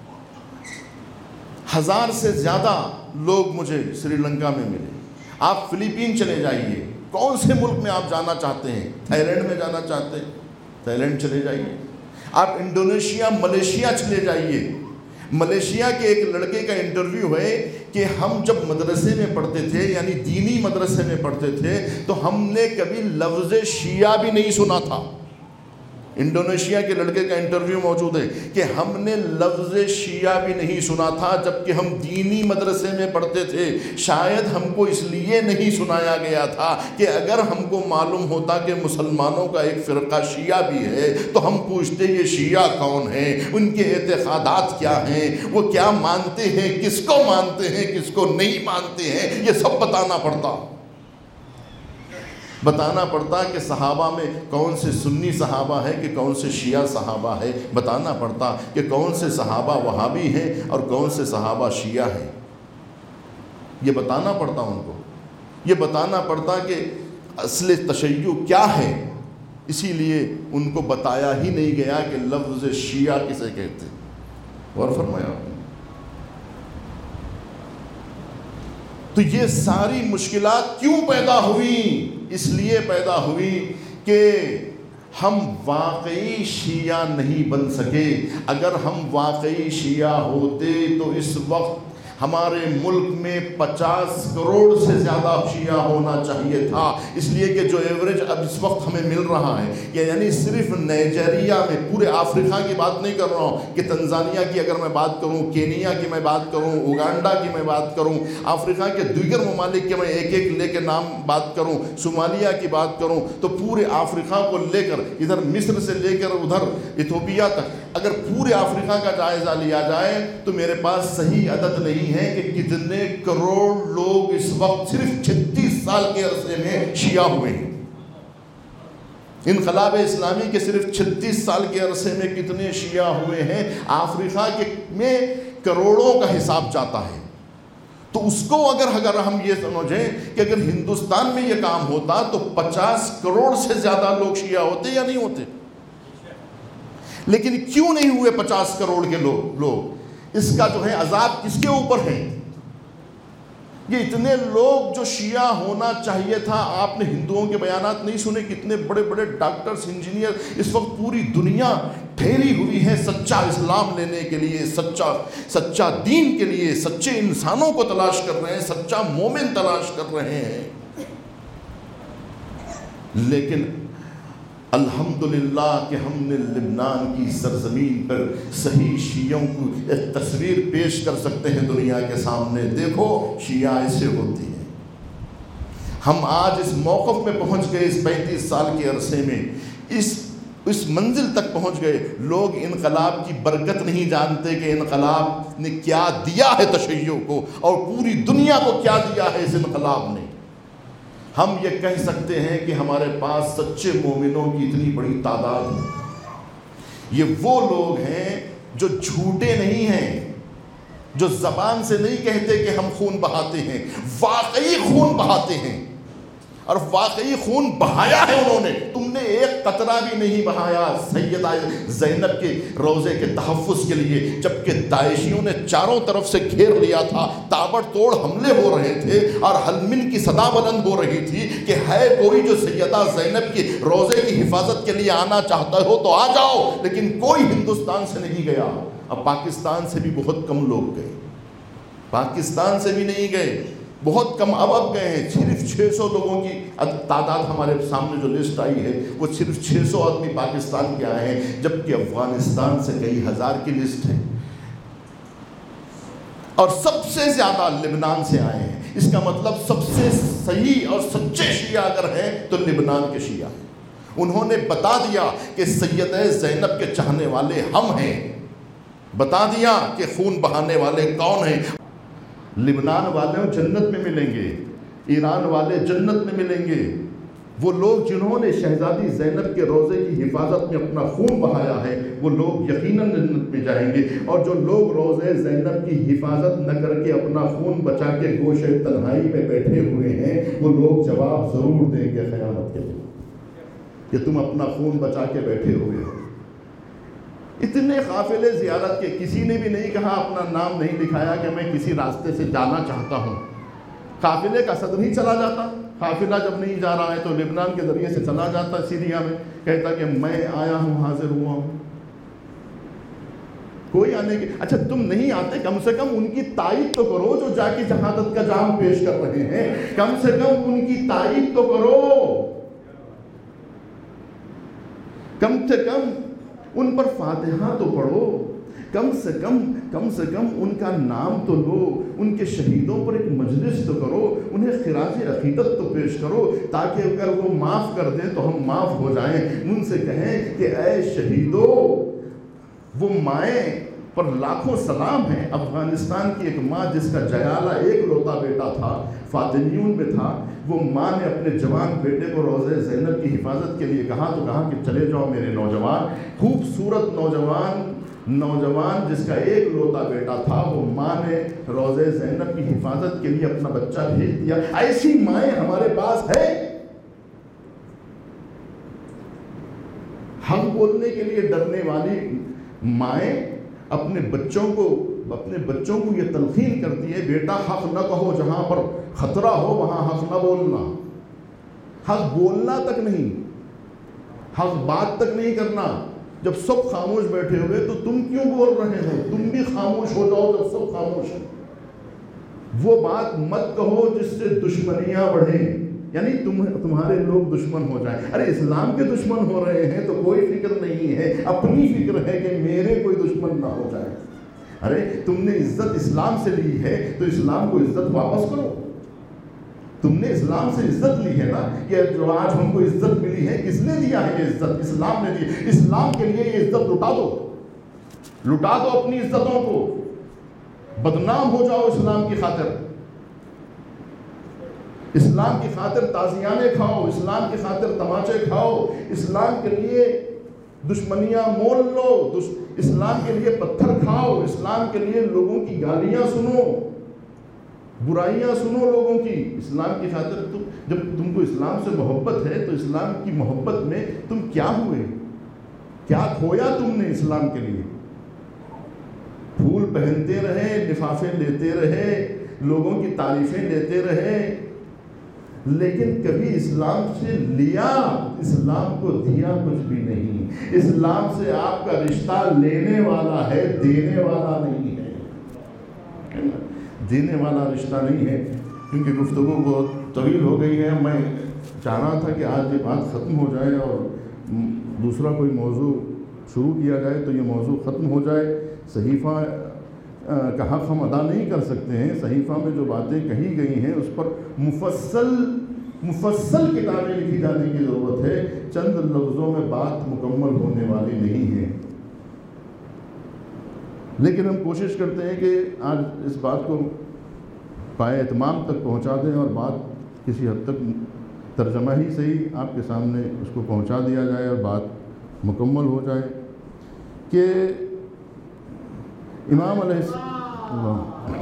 1000 سے زیادہ لوگ مجھے سری لنکا میں ملے۔ آپ فلیپین چلے جائیے، کون سے ملک میں آپ جانا چاہتے ہیں؟ تھائی لینڈ میں جانا چاہتے ہیں، تھائی لینڈ چلے جائیے۔ آپ انڈونیشیا، ملیشیا چلے جائیے۔ ملیشیا کے ایک لڑکے کا انٹرویو ہے کہ ہم جب مدرسے میں پڑھتے تھے، یعنی دینی مدرسے میں پڑھتے تھے، تو ہم نے کبھی لفظ شیعہ بھی نہیں سنا تھا۔ انڈونیشیا کے لڑکے کا انٹرویو موجود ہے کہ ہم نے لفظ شیعہ بھی نہیں سنا تھا جبکہ ہم دینی مدرسے میں پڑھتے تھے۔ شاید ہم کو اس لیے نہیں سنایا گیا تھا کہ اگر ہم کو معلوم ہوتا کہ مسلمانوں کا ایک فرقہ شیعہ بھی ہے تو ہم پوچھتے یہ شیعہ کون ہیں، ان کے اعتقادات کیا ہیں، وہ کیا مانتے ہیں، کس کو مانتے ہیں، کس کو نہیں مانتے ہیں، یہ سب بتانا پڑتا۔ بتانا پڑتا کہ صحابہ میں کون سے سنی صحابہ ہے کہ کون سے شیعہ صحابہ ہے، بتانا پڑتا کہ کون سے صحابہ وہابی ہیں اور کون سے صحابہ شیعہ ہیں، یہ بتانا پڑتا ان کو، یہ بتانا پڑتا کہ اصل تشیع کیا ہے۔ اسی لیے ان کو بتایا ہی نہیں گیا کہ لفظ شیعہ کسے کہتے، اور فرمایا۔ تو یہ ساری مشکلات کیوں پیدا ہوئی؟ اس لیے پیدا ہوئی کہ ہم واقعی شیعہ نہیں بن سکے۔ اگر ہم واقعی شیعہ ہوتے تو اس وقت ہمارے ملک میں 50 کروڑ سے زیادہ شیعہ ہونا چاہیے تھا، اس لیے کہ جو ایوریج اب اس وقت ہمیں مل رہا ہے، یعنی صرف نائجیریا میں، پورے افریقہ کی بات نہیں کر رہا ہوں کہ تنزانیہ کی اگر میں بات کروں، کینیا کی میں بات کروں، اوگانڈا کی میں بات کروں، افریقہ کے دیگر ممالک کے میں ایک ایک لے کے نام بات کروں، صومالیہ کی بات کروں، تو پورے افریقہ کو لے کر، ادھر مصر سے لے کر ادھر ایتھوپیا تک، اگر پورے افریقہ کا جائزہ لیا جائے تو میرے پاس صحیح عدد نہیں ہے کہ کتنے کروڑ لوگ اس وقت صرف 36 سال کے عرصے میں شیعہ ہوئے ہیں۔ انقلاب اسلامی کے صرف 36 سال کے عرصے میں کتنے شیعہ ہوئے ہیں، افریقہ کے میں کروڑوں کا حساب جاتا ہے۔ تو اس کو اگر ہم یہ سمجھیں کہ اگر ہندوستان میں یہ کام ہوتا تو 50 کروڑ سے زیادہ لوگ شیعہ ہوتے یا نہیں ہوتے؟ لیکن کیوں نہیں ہوئے 50 کروڑ کے لوگ؟ اس کا جو ہے عذاب کس کے اوپر ہے؟ یہ اتنے لوگ جو شیعہ ہونا چاہیے تھا، آپ نے ہندوؤں کے بیانات نہیں سنے؟ کتنے بڑے بڑے ڈاکٹرز، انجینئر اس وقت پوری دنیا ٹھہری ہوئی ہے سچا اسلام لینے کے لیے، سچا دین کے لیے، سچے انسانوں کو تلاش کر رہے ہیں، سچا مومن تلاش کر رہے ہیں۔ لیکن الحمدللہ کہ ہم نے لبنان کی سرزمین پر صحیح شیعوں کو ایک تصویر پیش کر سکتے ہیں دنیا کے سامنے، دیکھو شیعہ ایسے ہوتی ہیں۔ ہم آج اس موقف میں پہنچ گئے، اس 35 سال کے عرصے میں اس منزل تک پہنچ گئے۔ لوگ انقلاب کی برکت نہیں جانتے کہ انقلاب نے کیا دیا ہے تشیع کو، اور پوری دنیا کو کیا دیا ہے اس انقلاب نے۔ ہم یہ کہہ سکتے ہیں کہ ہمارے پاس سچے مومنوں کی اتنی بڑی تعداد ہے۔ یہ وہ لوگ ہیں جو جھوٹے نہیں ہیں، جو زبان سے نہیں کہتے کہ ہم خون بہاتے ہیں، واقعی خون بہاتے ہیں، اور واقعی خون بہایا ہے انہوں نے۔ تم نے ایک قطرہ بھی نہیں بہایا سیدہ زینب کے روضے کے تحفظ کے لیے، جبکہ داعشیوں نے چاروں طرف سے گھیر لیا تھا، تابڑ توڑ حملے ہو رہے تھے، اور حلمن کی صدا بلند ہو رہی تھی کہ ہے کوئی جو سیدہ زینب کی روضے کی حفاظت کے لیے آنا چاہتا ہو تو آ جاؤ، لیکن کوئی ہندوستان سے نہیں گیا۔ اب پاکستان سے بھی بہت کم لوگ گئے، پاکستان سے بھی نہیں گئے، بہت کم اب گئے ہیں۔ صرف 600 لوگوں کی تعداد ہمارے سامنے جو لسٹ آئی ہے وہ صرف 600 آدمی پاکستان کے آئے ہیں، جبکہ افغانستان سے کئی ہزار کی لسٹ ہے، اور سب سے زیادہ لبنان سے آئے ہیں۔ اس کا مطلب سب سے صحیح اور سچے شیعہ اگر ہیں تو لبنان کے شیعہ ہیں۔ انہوں نے بتا دیا کہ سیدہ زینب کے چاہنے والے ہم ہیں، بتا دیا کہ خون بہانے والے کون ہیں۔ لبنان والے جنت میں ملیں گے، ایران والے جنت میں ملیں گے، وہ لوگ جنہوں نے شہزادی زینب کے روضے کی حفاظت میں اپنا خون بہایا ہے وہ لوگ یقیناً جنت میں جائیں گے، اور جو لوگ روضے زینب کی حفاظت نہ کر کے اپنا خون بچا کے گوشے تنہائی میں بیٹھے ہوئے ہیں وہ لوگ جواب ضرور دیں گے قیامت کے دن کہ تم اپنا خون بچا کے بیٹھے ہوئے ہو۔ اتنے قافلے زیارت کے، کسی نے بھی نہیں کہا، اپنا نام نہیں لکھایا کہ میں کسی راستے سے جانا چاہتا ہوں۔ قافلے کا صدر ہی چلا جاتا، قافلہ جب نہیں جا رہا ہے تو لبنان کے ذریعے سے چلا جاتا سیریا میں، کہتا کہ میں آیا ہوں، حاضر ہوا ہوں۔ کوئی آنے کی، اچھا تم نہیں آتے، کم سے کم ان کی تائید تو کرو جو جا کے شہادت کا جام پیش کر رہے ہیں، کم سے کم ان کی تائید تو کرو، کم سے کم ان پر فاتحہ تو پڑھو، کم سے کم ان کا نام تو لو، ان کے شہیدوں پر ایک مجلس تو کرو، انہیں خراج عقیدت تو پیش کرو، تاکہ اگر وہ معاف کر دیں تو ہم معاف ہو جائیں۔ ان سے کہیں کہ اے شہیدو، وہ مائیں پر لاکھوں سلام ہیں۔ افغانستان کی ایک ماں جس کا جیالہ ایک لوتا بیٹا تھا، فاطمیون میں تھا، وہ ماں نے اپنے جوان بیٹے کو روضہ زینب کی حفاظت کے لیے کہا تو کہا کہ چلے جاؤ میرے نوجوان، خوبصورت نوجوان جس کا ایک لوتا بیٹا تھا، وہ ماں نے روضہ زینب کی حفاظت کے لیے اپنا بچہ بھیج دیا۔ ایسی مائیں ہمارے پاس ہے۔ حق بولنے کے لیے ڈرنے والی مائیں اپنے بچوں کو یہ تلقین کرتی ہے، بیٹا حق نہ کہو، جہاں پر خطرہ ہو وہاں حق نہ بولنا، حق بولنا تک نہیں، حق بات تک نہیں کرنا۔ جب سب خاموش بیٹھے ہوئے تو تم کیوں بول رہے ہو؟ تم بھی خاموش ہو جاؤ جب سب خاموش ہیں۔ وہ بات مت کہو جس سے دشمنیاں بڑھیں، یعنی تمہارے لوگ دشمن ہو جائیں۔ ارے اسلام کے دشمن ہو رہے ہیں تو کوئی فکر نہیں ہے، اپنی فکر ہے کہ میرے کوئی دشمن نہ ہو جائے۔ ارے تم نے عزت اسلام سے لی ہے تو اسلام کو عزت واپس کرو۔ تم نے اسلام سے عزت لی ہے نا، کہ جو آج ہم کو عزت ملی ہے کس نے دیا ہے؟ یہ عزت اسلام نے دی۔ اسلام کے لیے یہ عزت لٹا دو اپنی عزتوں کو، بدنام ہو جاؤ اسلام کی خاطر، اسلام کی خاطر تازیانے کھاؤ، اسلام کی خاطر تماچے کھاؤ، اسلام کے لیے دشمنیاں مول لو، اسلام کے لیے پتھر کھاؤ، اسلام کے لیے لوگوں کی گالیاں سنو، برائیاں سنو لوگوں کی، اسلام کی خاطر۔ جب تم کو اسلام سے محبت ہے تو اسلام کی محبت میں تم کیا ہوئے، کیا کھویا تم نے اسلام کے لیے؟ پھول پہنتے رہے، لفافے لیتے رہے، لوگوں کی تعریفیں لیتے رہے، لیکن کبھی اسلام سے لیا، اسلام کو دیا کچھ بھی نہیں۔ اسلام سے آپ کا رشتہ لینے والا ہے، دینے والا نہیں ہے، دینے والا رشتہ نہیں ہے۔ کیونکہ گفتگو بہت طویل ہو گئی ہے، میں چاہ رہا تھا کہ آج یہ بات ختم ہو جائے اور دوسرا کوئی موضوع شروع کیا جائے تو یہ موضوع ختم ہو جائے۔ صحیفہ کا حق ہم ادا نہیں کر سکتے ہیں، صحیفہ میں جو باتیں کہی گئی ہیں اس پر مفصل کتابیں لکھی جانے کی ضرورت ہے، چند لفظوں میں بات مکمل ہونے والی نہیں ہے۔ لیکن ہم کوشش کرتے ہیں کہ آج اس بات کو پائے اتمام تک پہنچا دیں اور بات کسی حد تک ترجمہ ہی صحیح آپ کے سامنے اس کو پہنچا دیا جائے اور بات مکمل ہو جائے کہ امام علیہ السلام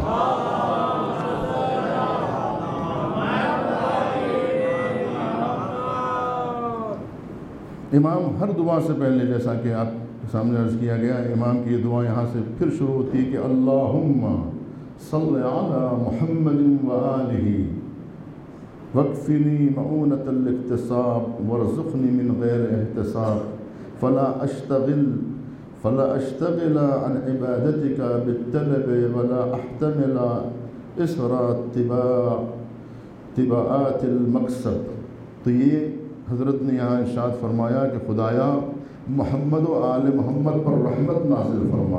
امام ہر دعا سے پہلے، جیسا کہ آپ کے سامنے عرض کیا گیا، امام کی یہ دعا یہاں سے پھر شروع ہوتی ہے کہ اللہم صلی علی محمد وآلہ وکفنی معونۃ الاکتساب وارزقنی من غیر احتساب فلا اشتغل عن عبادتک بالطلب ولا احتمل اسر تبعات المقصد۔ تو یہ حضرت نے یہاں ارشاد فرمایا کہ خدایا محمد و آل محمد پر رحمت نازل فرما،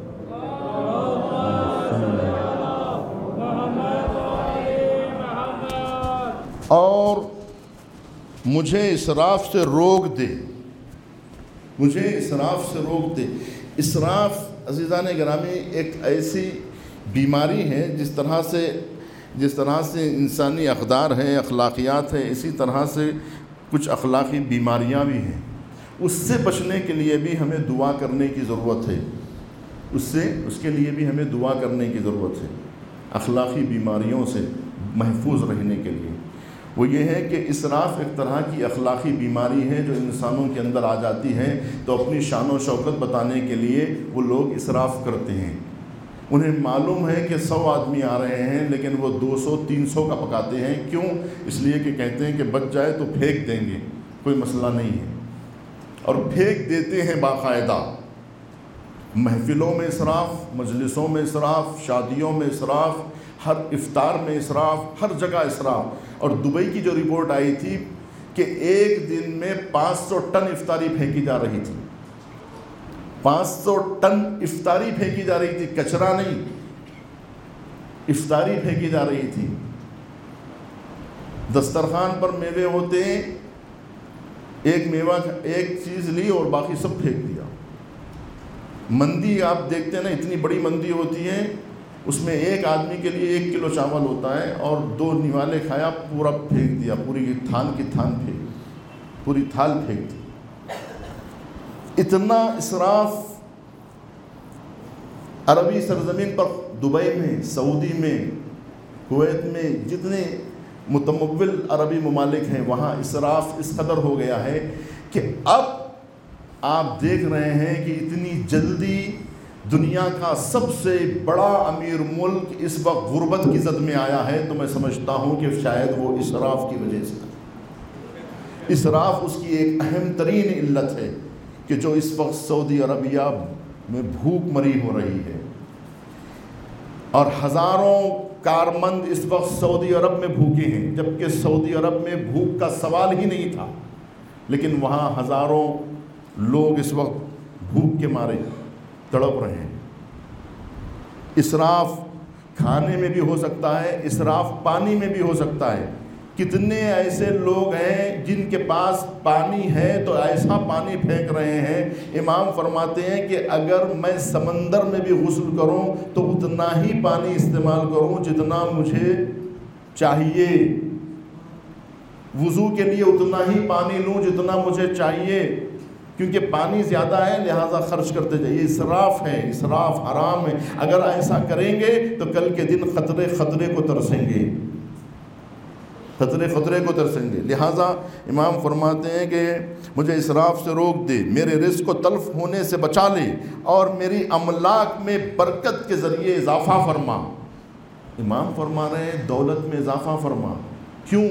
اور مجھے اسراف سے روک دے، مجھے اسراف سے روک دے۔ اسراف عزیزان گرامی ایک ایسی بیماری ہے جس طرح سے انسانی اقدار ہیں، اخلاقیات ہیں، اسی طرح سے کچھ اخلاقی بیماریاں بھی ہیں۔ اس سے بچنے کے لیے بھی ہمیں دعا کرنے کی ضرورت ہے، اس کے لیے بھی ہمیں دعا کرنے کی ضرورت ہے، اخلاقی بیماریوں سے محفوظ رہنے کے لیے۔ وہ یہ ہے کہ اسراف ایک طرح کی اخلاقی بیماری ہے جو انسانوں کے اندر آ جاتی ہے، تو اپنی شان و شوکت بتانے کے لیے وہ لوگ اسراف کرتے ہیں۔ انہیں معلوم ہے کہ 100 آدمی آ رہے ہیں لیکن وہ 200-300 کا پکاتے ہیں، کیوں؟ اس لیے کہ کہتے ہیں کہ بچ جائے تو پھینک دیں گے، کوئی مسئلہ نہیں ہے، اور پھینک دیتے ہیں باقاعدہ۔ محفلوں میں اسراف، مجلسوں میں اسراف، شادیوں میں اسراف، ہر افطار میں اسراف، ہر جگہ اسراف۔ اور دبئی کی جو رپورٹ آئی تھی کہ ایک دن میں 500 ٹن افطاری پھینکی جا رہی تھی، 500 ٹن افطاری پھینکی جا رہی تھی، کچرا نہیں، افطاری پھینکی جا رہی تھی۔ دسترخوان پر میوے ہوتے ہیں، ایک چیز لی اور باقی سب پھینک دیا۔ مندی آپ دیکھتے ہیں نا، اتنی بڑی مندی ہوتی ہے، اس میں ایک آدمی کے لیے 1 کلو چاول ہوتا ہے، اور 2 نوالے کھایا پورا پھینک دیا، پوری تھان کی تھان پھینک، پوری تھال پھینک دی۔ اتنا اسراف عربی سرزمین پر، دبئی میں، سعودی میں، کویت میں، جتنے متمول عربی ممالک ہیں وہاں اسراف اس قدر ہو گیا ہے کہ اب آپ دیکھ رہے ہیں کہ اتنی جلدی دنیا کا سب سے بڑا امیر ملک اس وقت غربت کی زد میں آیا ہے، تو میں سمجھتا ہوں کہ شاید وہ اسراف کی وجہ سے، اسراف اس کی ایک اہم ترین علت ہے کہ جو اس وقت سعودی عربیہ میں بھوک مری ہو رہی ہے، اور ہزاروں کارمند اس وقت سعودی عرب میں بھوکے ہیں، جبکہ سعودی عرب میں بھوک کا سوال ہی نہیں تھا، لیکن وہاں ہزاروں لوگ اس وقت بھوک کے مارے تڑپ رہے ہیں۔ اسراف کھانے میں بھی ہو سکتا ہے، اسراف پانی میں بھی ہو سکتا ہے۔ کتنے ایسے لوگ ہیں جن کے پاس پانی ہے تو ایسا پانی پھینک رہے ہیں، امام فرماتے ہیں کہ اگر میں سمندر میں بھی غسل کروں تو اتنا ہی پانی استعمال کروں جتنا مجھے چاہیے، وضو کے لیے اتنا ہی پانی لوں جتنا مجھے چاہیے، کیونکہ پانی زیادہ ہے لہٰذا خرچ کرتے جائیے۔ اسراف ہے، اسراف حرام ہے۔ اگر ایسا کریں گے تو کل کے دن خطرے کو ترسیں گے، خطرے کو ترسیں گے۔ لہٰذا امام فرماتے ہیں کہ مجھے اسراف سے روک دے، میرے رزق کو تلف ہونے سے بچا لے، اور میری املاک میں برکت کے ذریعے اضافہ فرما۔ امام فرما رہے ہیں دولت میں اضافہ فرما۔ کیوں؟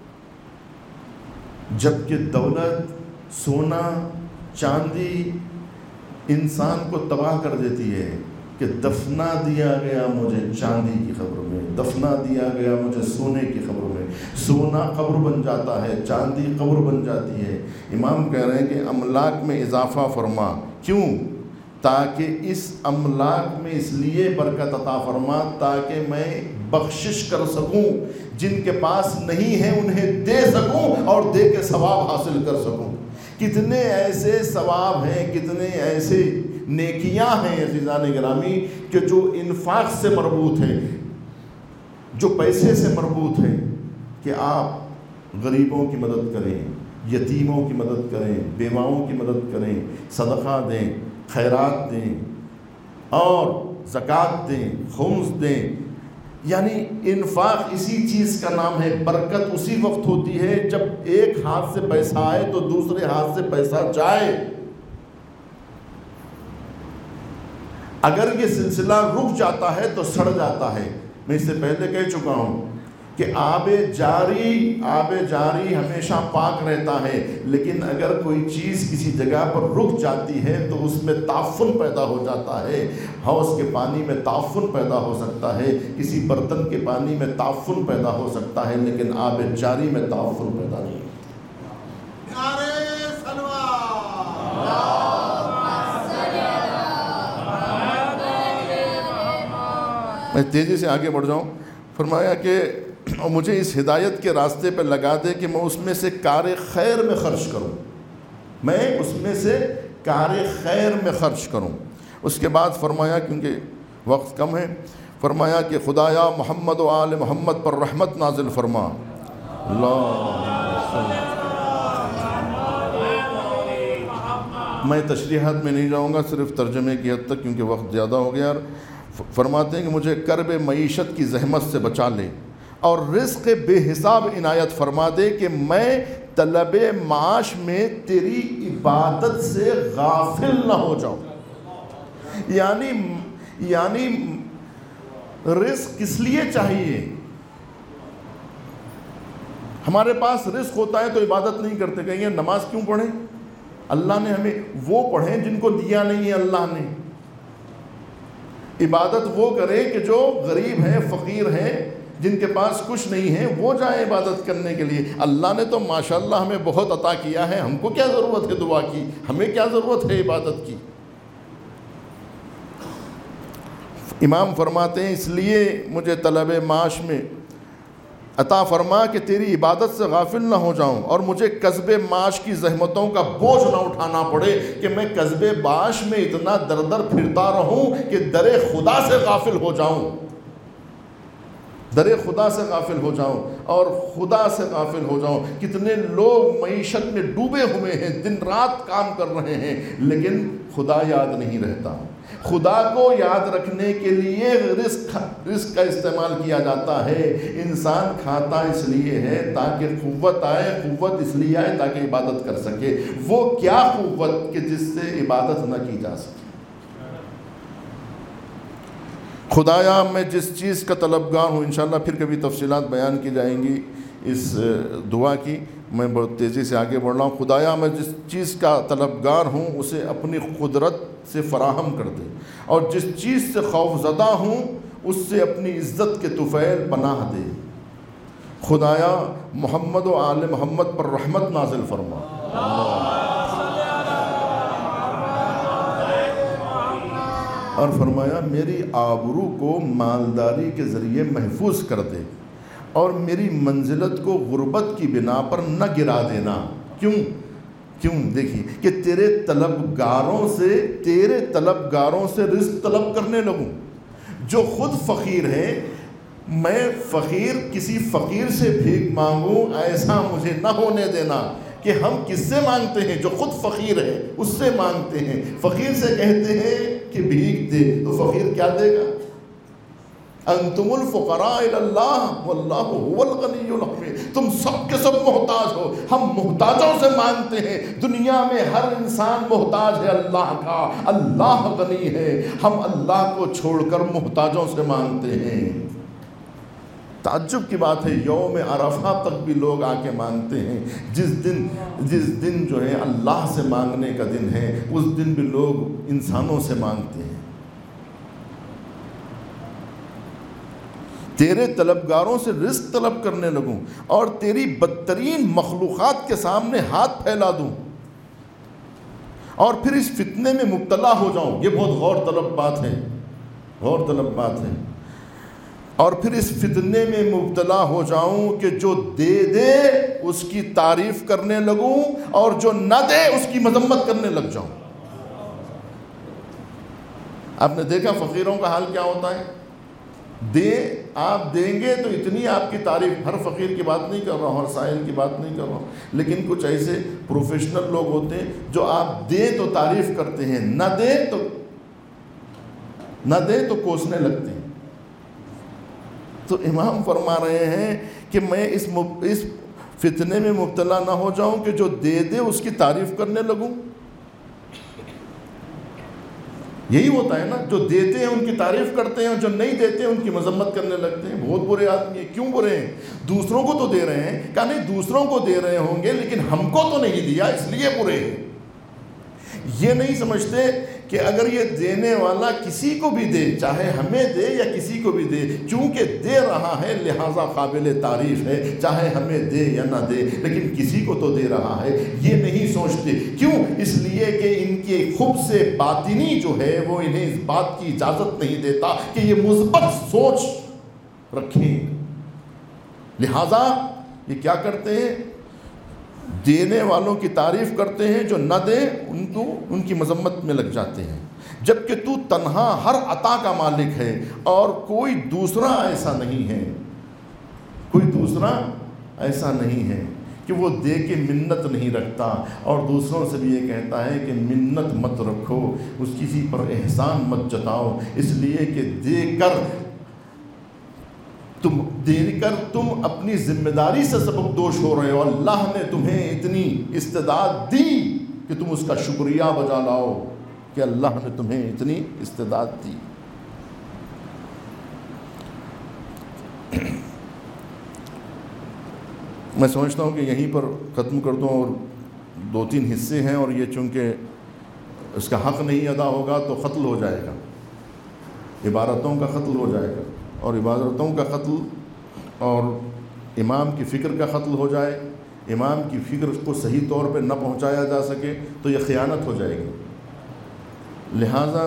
جبکہ دولت، سونا، چاندی انسان کو تباہ کر دیتی ہے، کہ دفنا دیا گیا مجھے چاندی کی قبر میں، دفنا دیا گیا مجھے سونے کی قبر میں۔ سونا قبر بن جاتا ہے، چاندی قبر بن جاتی ہے۔ امام کہہ رہے ہیں کہ املاک میں اضافہ فرما۔ کیوں؟ تاکہ اس املاک میں اس لیے برکت عطا فرما تاکہ میں بخشش کر سکوں، جن کے پاس نہیں ہے انہیں دے سکوں اور دے کے ثواب حاصل کر سکوں۔ کتنے ایسے ثواب ہیں، کتنے ایسے نیکیاں ہیں عزیزان گرامی کہ جو انفاق سے مربوط ہیں، جو پیسے سے مربوط ہیں، کہ آپ غریبوں کی مدد کریں، یتیموں کی مدد کریں، بیواؤں کی مدد کریں، صدقہ دیں، خیرات دیں، اور زکوٰۃ دیں، خمس دیں۔ یعنی انفاق اسی چیز کا نام ہے۔ برکت اسی وقت ہوتی ہے جب ایک ہاتھ سے پیسہ آئے تو دوسرے ہاتھ سے پیسہ جائے۔ اگر یہ سلسلہ رک جاتا ہے تو سڑ جاتا ہے۔ میں اس سے پہلے کہہ چکا ہوں کہ آب جاری ہمیشہ پاک رہتا ہے، لیکن اگر کوئی چیز کسی جگہ پر رک جاتی ہے تو اس میں تعفن پیدا ہو جاتا ہے۔ حوض کے پانی میں تعفن پیدا ہو سکتا ہے، کسی برتن کے پانی میں تعفن پیدا ہو سکتا ہے، لیکن آب جاری میں تعفن پیدا نہیں ہوتا۔ میں تیزی سے آگے بڑھ جاؤں۔ فرمایا کہ اور مجھے اس ہدایت کے راستے پہ لگا دے کہ میں اس میں سے کار خیر میں خرچ کروں، میں اس میں سے کار خیر میں خرچ کروں۔ اس کے بعد فرمایا، کیونکہ وقت کم ہے، فرمایا کہ خدایا محمد و آل محمد پر رحمت نازل فرما۔ میں تشریحات میں نہیں جاؤں گا، صرف ترجمے کی حد تک، کیونکہ وقت زیادہ ہو گیا۔ فرماتے ہیں کہ مجھے کرب معیشت کی زحمت سے بچا لے، اور رزق بے حساب عنایت فرما دے کہ میں طلب معاش میں تیری عبادت سے غافل نہ ہو جاؤں۔ یعنی رزق کس لیے چاہیے؟ ہمارے پاس رزق ہوتا ہے تو عبادت نہیں کرتے، کہیں گے نماز کیوں پڑھیں؟ اللہ نے ہمیں وہ پڑھیں جن کو دیا نہیں ہے اللہ نے۔ عبادت وہ کرے کہ جو غریب ہیں، فقیر ہیں، جن کے پاس کچھ نہیں ہے، وہ جائیں عبادت کرنے کے لیے۔ اللہ نے تو ماشاءاللہ ہمیں بہت عطا کیا ہے، ہم کو کیا ضرورت ہے دعا کی، ہمیں کیا ضرورت ہے عبادت کی۔ امام فرماتے ہیں اس لیے مجھے طلب معاش میں عطا فرما کہ تیری عبادت سے غافل نہ ہو جاؤں، اور مجھے کسب معاش کی زحمتوں کا بوجھ نہ اٹھانا پڑے کہ میں کسب معاش میں اتنا در در پھرتا رہوں کہ در خدا سے غافل ہو جاؤں، در خدا سے غافل ہو جاؤں اور خدا سے غافل ہو جاؤں۔ کتنے لوگ معیشت میں ڈوبے ہوئے ہیں، دن رات کام کر رہے ہیں، لیکن خدا یاد نہیں رہتا۔ خدا کو یاد رکھنے کے لیے رزق کا استعمال کیا جاتا ہے۔ انسان کھاتا اس لیے ہے تاکہ قوت آئے، قوت اس لیے آئے تاکہ عبادت کر سکے۔ وہ کیا قوت کہ جس سے عبادت نہ کی جا سکے۔ خدایا میں جس چیز کا طلبگار ہوں، انشاءاللہ پھر کبھی تفصیلات بیان کی جائیں گی اس دعا کی، میں بہت تیزی سے آگے بڑھ رہا ہوں۔ خدایا میں جس چیز کا طلبگار ہوں اسے اپنی قدرت سے فراہم کر دے، اور جس چیز سے خوف زدہ ہوں اس سے اپنی عزت کے طفیل پناہ دے۔ خدایا محمد و آل محمد پر رحمت نازل فرما۔ اور فرمایا میری آبرو کو مالداری کے ذریعے محفوظ کر دے، اور میری منزلت کو غربت کی بنا پر نہ گرا دینا۔ کیوں دیکھیے کہ تیرے طلبگاروں سے رزق طلب کرنے لگوں۔ جو خود فقیر ہے، میں کسی فقیر سے بھیک مانگوں، ایسا مجھے نہ ہونے دینا کہ ہم کس سے مانگتے ہیں؟ جو خود فقیر ہے اس سے مانگتے ہیں۔ فقیر سے کہتے ہیں کہ بھیک دے، تو فقیر کیا دے گا؟ انتم الفقراء الی اللہ واللہ هو الغنی الحمید۔ تم سب کے سب محتاج ہو، ہم محتاجوں سے مانگتے ہیں۔ دنیا میں ہر انسان محتاج ہے اللہ کا، اللہ غنی ہے، ہم اللہ کو چھوڑ کر محتاجوں سے مانگتے ہیں۔ تعجب کی بات ہے، یوم عرفہ تک بھی لوگ آ کے مانگتے ہیں۔ جس دن جو ہے اللہ سے مانگنے کا دن ہے، اس دن بھی لوگ انسانوں سے مانگتے ہیں۔ تیرے طلبگاروں سے رزق طلب کرنے لگوں، اور تیری بدترین مخلوقات کے سامنے ہاتھ پھیلا دوں، اور پھر اس فتنے میں مبتلا ہو جاؤں۔ یہ بہت غور طلب بات ہے۔ اور پھر اس فتنے میں مبتلا ہو جاؤں کہ جو دے دے اس کی تعریف کرنے لگوں، اور جو نہ دے اس کی مذمت کرنے لگ جاؤں۔ آپ نے دیکھا فقیروں کا حال کیا ہوتا ہے؟ آپ دیں گے تو اتنی آپ کی تعریف، ہر فقیر کی بات نہیں کر رہا ہوں، ہر سائل کی بات نہیں کر رہا ہوں، لیکن کچھ ایسے پروفیشنل لوگ ہوتے ہیں جو آپ دیں تو تعریف کرتے ہیں، نہ دیں تو کوسنے لگتے ہیں۔ تو امام فرما رہے ہیں کہ میں اس فتنے میں مبتلا نہ ہو جاؤں کہ جو دے دے اس کی تعریف کرنے لگوں۔ یہی ہوتا ہے نا، جو دیتے ہیں ان کی تعریف کرتے ہیں، اور جو نہیں دیتے ہیں ان کی مذمت کرنے لگتے ہیں۔ بہت برے آدمی ہیں۔ کیوں برے ہیں؟ دوسروں کو تو دے رہے ہیں، کہا نہیں دوسروں کو دے رہے ہوں گے لیکن ہم کو تو نہیں دیا، اس لیے برے ہیں۔ یہ نہیں سمجھتے کہ اگر یہ دینے والا کسی کو بھی دے، چاہے ہمیں دے یا کسی کو بھی دے، چونکہ دے رہا ہے لہٰذا قابل تعریف ہے، چاہے ہمیں دے یا نہ دے، لیکن کسی کو تو دے رہا ہے۔ یہ نہیں سوچتے۔ کیوں؟ اس لیے کہ ان کے خبث باطنی جو ہے وہ انہیں اس بات کی اجازت نہیں دیتا کہ یہ مثبت سوچ رکھیں۔ لہٰذا یہ کیا کرتے ہیں؟ دینے والوں کی تعریف کرتے ہیں، جو نہ دیں ان کی مذمت میں لگ جاتے ہیں۔ جبکہ تو تنہا ہر عطا کا مالک ہے، اور کوئی دوسرا ایسا نہیں ہے کہ وہ دے کے منت نہیں رکھتا، اور دوسروں سے بھی یہ کہتا ہے کہ منت مت رکھو، اس کسی پر احسان مت جتاؤ، اس لیے کہ دے کر تم اپنی ذمہ داری سے سبق دوش ہو رہے ہو۔ اللہ نے تمہیں اتنی استعداد دی کہ تم اس کا شکریہ بجا لاؤ کہ اللہ نے تمہیں اتنی استعداد دی۔ میں سمجھتا ہوں کہ یہیں پر ختم کر دوں، اور 2-3 حصے ہیں، اور یہ چونکہ اس کا حق نہیں ادا ہوگا تو قتل ہو جائے گا، عبارتوں کا قتل ہو جائے گا، اور عبادتوں کا قتل اور امام کی فکر کا قتل ہو جائے، امام کی فکر کو صحیح طور پہ نہ پہنچایا جا سکے تو یہ خیانت ہو جائے گی۔ لہٰذا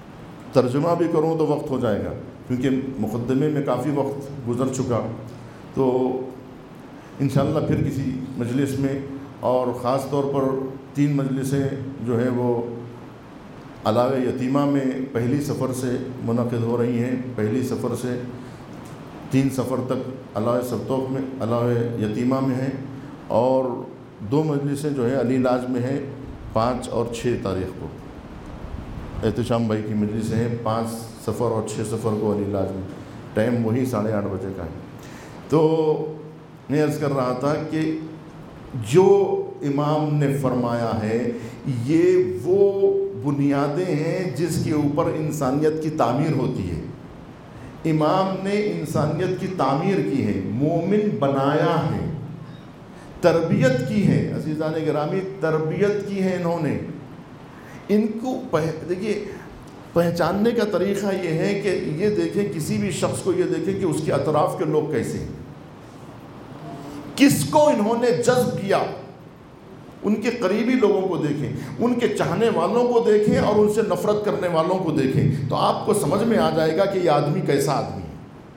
ترجمہ بھی کروں تو وقت ہو جائے گا، کیونکہ مقدمے میں کافی وقت گزر چکا، تو انشاءاللہ پھر کسی مجلس میں، اور خاص طور پر 3 مجلسیں جو ہیں وہ علاوہ یتیمہ میں پہلی سفر سے منعقد ہو رہی ہیں، پہلی سفر سے 3 سفر تک علاوہ سبتوک میں علاوہ یتیمہ میں ہیں، اور 2 مجلسیں جو ہے علی لاج میں ہیں 5 اور 6 تاریخ کو۔ احتشام بھائی کی مجلسیں ہیں 5 سفر اور 6 سفر کو علی لاج میں، ٹائم وہی 8:30 بجے کا ہے۔ تو میں عرض کر رہا تھا کہ جو امام نے فرمایا ہے یہ وہ بنیادیں ہیں جس کے اوپر انسانیت کی تعمیر ہوتی ہے۔ امام نے انسانیت کی تعمیر کی ہے، مومن بنایا ہے، تربیت کی ہے، عزیزان گرامی تربیت کی ہے انہوں نے۔ ان کو دیکھیے پہچاننے کا طریقہ یہ ہے کہ یہ دیکھیں، کسی بھی شخص کو یہ دیکھیں کہ اس کے اطراف کے لوگ کیسے ہیں، کس کو انہوں نے جذب کیا۔ ان کے قریبی لوگوں کو دیکھیں، ان کے چاہنے والوں کو دیکھیں، اور ان سے نفرت کرنے والوں کو دیکھیں، تو آپ کو سمجھ میں آ جائے گا کہ یہ آدمی کیسا آدمی ہے۔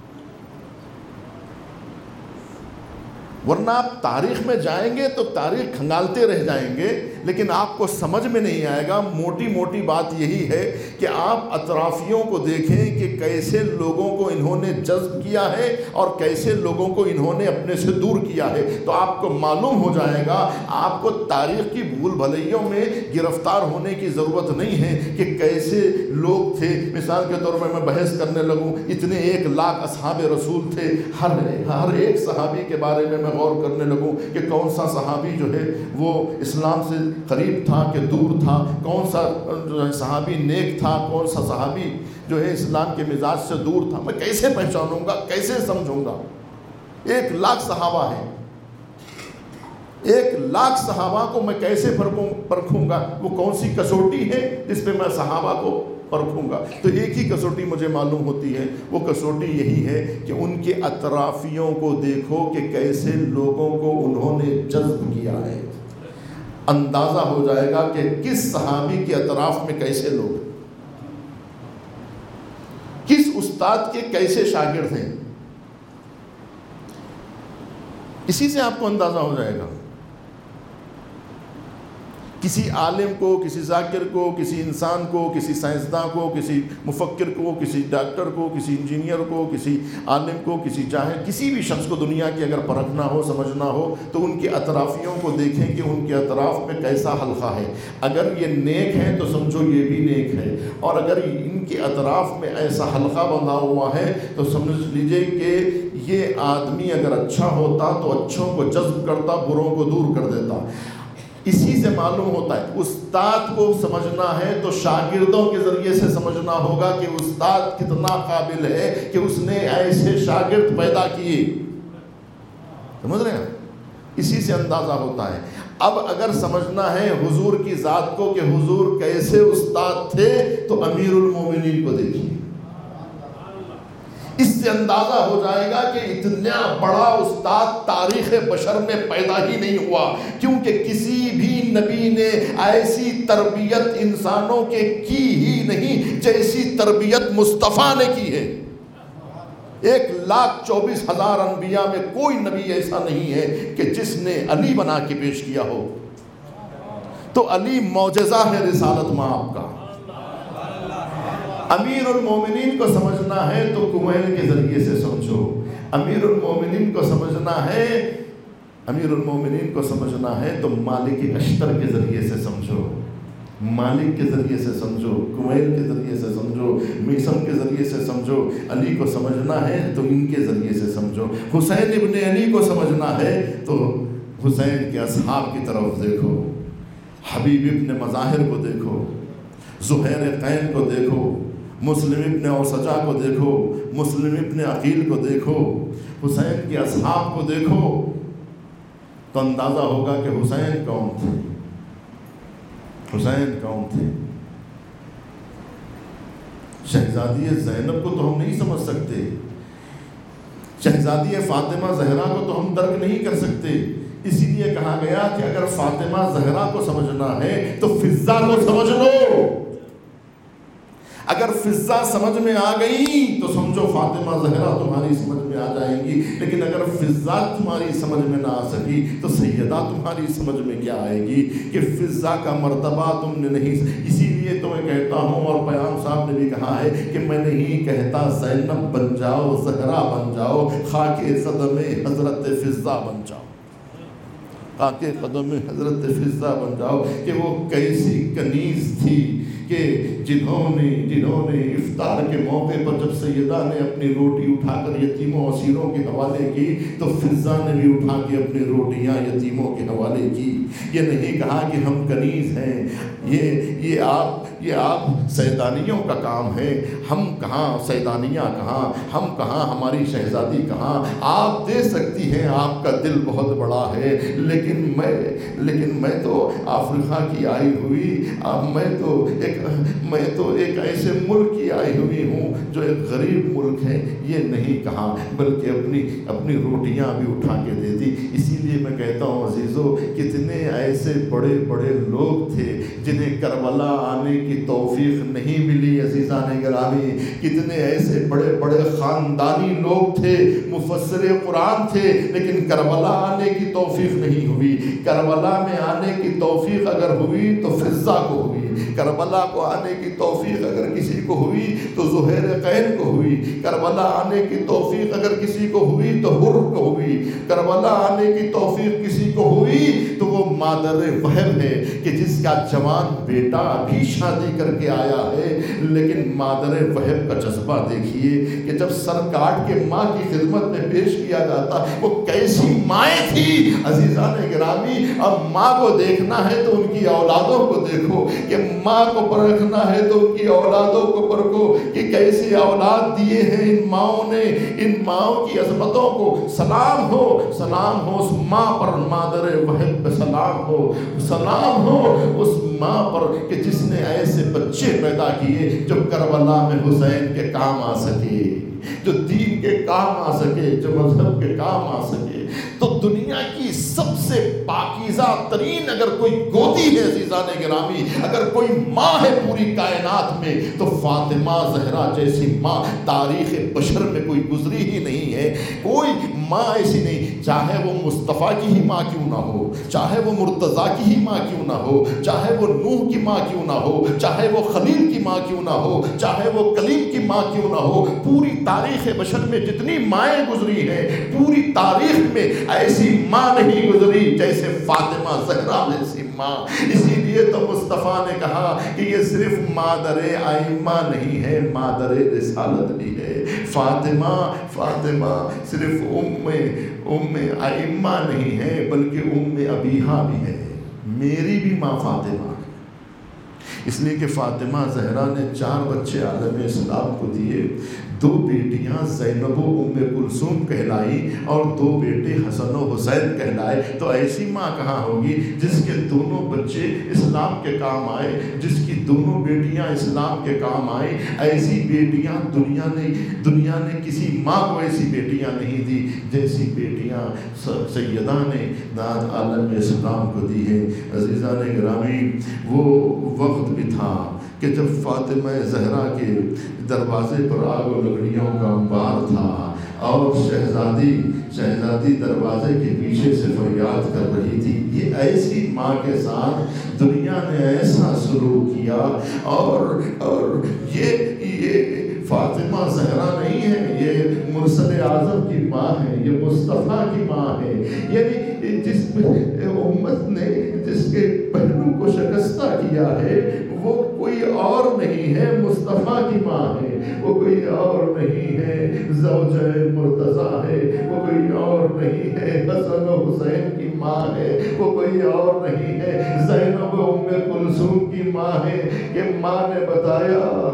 ورنہ آپ تاریخ میں جائیں گے تو تاریخ کھنگالتے رہ جائیں گے، لیکن آپ کو سمجھ میں نہیں آئے گا۔ موٹی موٹی بات یہی ہے کہ آپ اطرافیوں کو دیکھیں کہ کیسے لوگوں کو انہوں نے جذب کیا ہے اور کیسے لوگوں کو انہوں نے اپنے سے دور کیا ہے، تو آپ کو معلوم ہو جائے گا۔ آپ کو تاریخ کی بھول بھلیوں میں گرفتار ہونے کی ضرورت نہیں ہے کہ کیسے لوگ تھے۔ مثال کے طور پر میں بحث کرنے لگوں، اتنے 1 لاکھ اصحاب رسول تھے، ہر ایک صحابی کے بارے میں غور کرنے لگوں کہ کون سا صحابی جو ہے وہ اسلام سے قریب تھا کہ دور تھا، کون سا صحابی نیک تھا، کون سا صحابی جو ہے اسلام کے مزاج سے دور تھا، میں کیسے پہچانوں گا، کیسے سمجھوں گا؟ 1 لاکھ صحابہ ہیں، 1 لاکھ صحابہ کو میں کیسے پرکھوں گا؟ وہ کون سی کسوٹی ہے جس پہ میں صحابہ کو پرکھوں گا؟ تو ایک ہی کسوٹی مجھے معلوم ہوتی ہے، وہ کسوٹی یہی ہے کہ ان کے اطرافیوں کو دیکھو کہ کیسے لوگوں کو انہوں نے جذب کیا ہے۔ اندازہ ہو جائے گا کہ کس صحابی کے اطراف میں کیسے لوگ، کس استاد کے کیسے شاگرد ہیں، اسی سے آپ کو اندازہ ہو جائے گا۔ کسی عالم کو، کسی ذاکر کو، کسی انسان کو، کسی سائنسداں کو، کسی مفکر کو، کسی ڈاکٹر کو، کسی انجینئر کو، کسی عالم کو، کسی جاہل، کسی بھی شخص کو دنیا کی اگر پرکھنا ہو، سمجھنا ہو، تو ان کے اطرافیوں کو دیکھیں کہ ان کے اطراف میں کیسا حلقہ ہے۔ اگر یہ نیک ہے تو سمجھو یہ بھی نیک ہے، اور اگر ان کے اطراف میں ایسا حلقہ بندھا ہوا ہے تو سمجھ لیجئے کہ یہ آدمی اگر اچھا ہوتا تو اچھوں کو جذب کرتا، بروں کو دور کر دیتا۔ اسی سے معلوم ہوتا ہے استاد کو سمجھنا ہے تو شاگردوں کے ذریعے سے سمجھنا ہوگا کہ استاد کتنا قابل ہے کہ اس نے ایسے شاگرد پیدا کیے، سمجھ رہے ہیں؟ اسی سے اندازہ ہوتا ہے۔ اب اگر سمجھنا ہے حضور کی ذات کو کہ حضور کیسے استاد تھے، تو امیر المومنین کو دیکھیے، اس سے اندازہ ہو جائے گا کہ اتنا بڑا استاد تاریخ بشر میں پیدا ہی نہیں ہوا، کیونکہ کسی بھی نبی نے ایسی تربیت انسانوں کے کی ہی نہیں جیسی تربیت مصطفیٰ نے کی ہے۔ 1,24,000 انبیاء میں کوئی نبی ایسا نہیں ہے کہ جس نے علی بنا کے پیش کیا ہو۔ تو علی معجزہ ہے رسالت میں آپ کا۔ امیر المومنین کو سمجھنا ہے تو کمیل کے ذریعے سے سمجھو، امیر المومنین کو سمجھنا ہے، امیر المومنین کو سمجھنا ہے تو مالک اشتر کے ذریعے سے سمجھو، مالک کے ذریعے سے سمجھو، کمیل کے ذریعے سے سمجھو، میسم کے ذریعے سے سمجھو۔ علی کو سمجھنا ہے تو ان کے ذریعے سے سمجھو۔ حسین ابن علی کو سمجھنا ہے تو حسین کے اصحاب کی طرف دیکھو، حبیب ابن مظاہر کو دیکھو، زہیر قین کو دیکھو، مسلم ابن اوسجا کو دیکھو، مسلم ابن عقیل کو دیکھو، حسین کے اصحاب کو دیکھو، تو اندازہ ہوگا کہ حسین کون تھے، حسین کون تھے۔ شہزادی زینب کو تو ہم نہیں سمجھ سکتے، شہزادی فاطمہ زہرا کو تو ہم درک نہیں کر سکتے، اسی لیے کہا گیا کہ اگر فاطمہ زہرا کو سمجھنا ہے تو فضہ کو سمجھ لو، اگر فضا سمجھ میں آ گئی تو سمجھو فاطمہ زہرا تمہاری سمجھ میں آ جائیں گی، لیکن اگر فضا تمہاری سمجھ میں نہ آ سکی تو سیدہ تمہاری سمجھ میں کیا آئے گی کہ فضا کا مرتبہ تم نے نہیں. اسی لیے تو میں کہتا ہوں، اور پیام صاحب نے بھی کہا ہے کہ میں نہیں کہتا زینب بن جاؤ، زہرا بن جاؤ، خاک قدم حضرت فضا بن جاؤ، خاک قدم حضرت فضا بن جاؤ. کہ وہ کیسی کنیز تھی کہ جنہوں نے افطار کے موقع پر جب سیدہ نے اپنی روٹی اٹھا کر یتیموں اسیروں کے حوالے کی تو فضا نے بھی اٹھا کے اپنی روٹیاں یتیموں کے حوالے کی. یہ نہیں کہا کہ ہم کنیز ہیں، یہ آپ سیدانیوں کا کام ہے. ہم کہاں سیدانیاں کہاں، ہم کہاں، ہماری شہزادی کہاں. آپ دے سکتی ہیں، آپ کا دل بہت بڑا ہے، لیکن میں تو افریقہ کی آئی ہوئی، میں تو ایک ایسے ملک کی آئی ہوئی ہوں جو ایک غریب ملک ہے. یہ نہیں کہا، بلکہ اپنی روٹیاں بھی اٹھا کے دے دی. اسی لیے میں کہتا ہوں عزیزو، کتنے ایسے بڑے بڑے لوگ تھے جنہیں کربلا آنے کی توفیق نہیں ملی. عزیزان گرامی، کتنے ایسے بڑے بڑے خاندانی لوگ تھے، مفسر قرآن تھے، لیکن کربلا آنے کی توفیق نہیں ہوئی. کربلا میں آنے کی توفیق اگر ہوئی تو فضا کو ہوئی. کربلا کو آنے کی توفیق اگر کسی کو ہوئی تو زہیر قین کو ہوئی. کربلا آنے کی توفیق اگر کسی کو ہوئی تو حر کو ہوئی. کربلا آنے کی توفیق کسی کو ہوئی تو وہ مادر وہب ہے کہ جس کا جوان بیٹا بھی شادی کر کے آیا ہے. لیکن مادر وہب کا جذبہ دیکھیے کہ جب سر کاٹ کے ماں کی خدمت میں پیش کیا جاتا وہ کیسی مائیں تھی. عزیزان گرامی، اب ماں کو دیکھنا ہے تو ان کی اولادوں کو دیکھو، کہ ماں کو پرکھنا ہے تو ان کی اولادوں کو پرکھو کہ کیسے اولاد دیے ہیں ان ماؤں نے. ان ماؤں کی عظمتوں کو سلام ہو اس ماں پر، مادر وہب پہ سلام ہو اس ماں پر کہ جس نے ایسے بچے پیدا کیے جو کربلا میں حسین کے کام آ سکے، جو دین کے کام آ سکے، جو مذہب کے کام آ سکے. تو دنیا کی سب سے پاکیزہ ترین اگر کوئی گودی ہے عزیزان گرامی، اگر کوئی ماں ہے پوری کائنات میں تو فاطمہ زہرا جیسی ماں تاریخ بشر میں کوئی گزری ہی نہیں ہے. کوئی ماں ایسی نہیں، چاہے وہ مصطفیٰ کی ہی ماں کیوں نہ ہو، چاہے وہ مرتضیٰ کی ہی ماں کیوں نہ ہو، چاہے وہ نوح کی ماں کیوں نہ ہو، چاہے وہ خلیل کی ماں کیوں نہ ہو، چاہے وہ کلیم کی ماں کیوں نہ ہو. پوری تاریخ بشر میں جتنی مائیں گزری ہیں، پوری تاریخ میں ایسی ماں نہیں گزری جیسے فاطمہ زہرا جیسی ماں. اسی لیے تو مصطفیٰ نے کہا کہ یہ صرف مادر ائمہ نہیں ہے، مادر رسالت بھی ہے. فاطمہ صرف ام ائمہ نہیں ہے بلکہ ام ابیہا بھی ہے. میری بھی ماں فاطمہ، اس لیے کہ فاطمہ زہرا نے 4 بچے عالم اسلام کو دیے. 2 بیٹیاں زینب و ام کلثوم کہلائی اور 2 بیٹے حسن و حسین کہلائے. تو ایسی ماں کہاں ہوگی جس کے دونوں بچے اسلام کے کام آئے، جس کی دونوں بیٹیاں اسلام کے کام آئیں. ایسی بیٹیاں دنیا نے کسی ماں کو ایسی بیٹیاں نہیں دی جیسی بیٹیاں سیدہ نے عالم اسلام کو دی ہے. عزیزان گرامی، وہ وقت بھی تھا کہ جب فاطمہ زہرا کے دروازے پر آگ و لکڑیوں کا انبار تھا اور شہزادی دروازے کے پیچھے سے فریاد کر رہی تھی. یہ ایسی ماں کے ساتھ دنیا نے ایسا سلوک کیا. اور یہ فاطمہ زہرا نہیں ہے، یہ مرسل اعظم کی ماں ہے، یہ مصطفیٰ کی ماں ہے. یعنی جس امت نے جس کے پہلو کو شکستہ کیا ہے وہ کوئی اور نہیں ہے، مصطفیٰ کی ماں ہے. وہ کوئی اور نہیں ہے زوجہ مرتضیٰ ہے، وہ کوئی اور نہیں ہے حسن و حسین کی ماں ہے، وہ کوئی اور نہیں ہے زینب ام کلثوم کی ماں ہے. کہ ماں نے بتایا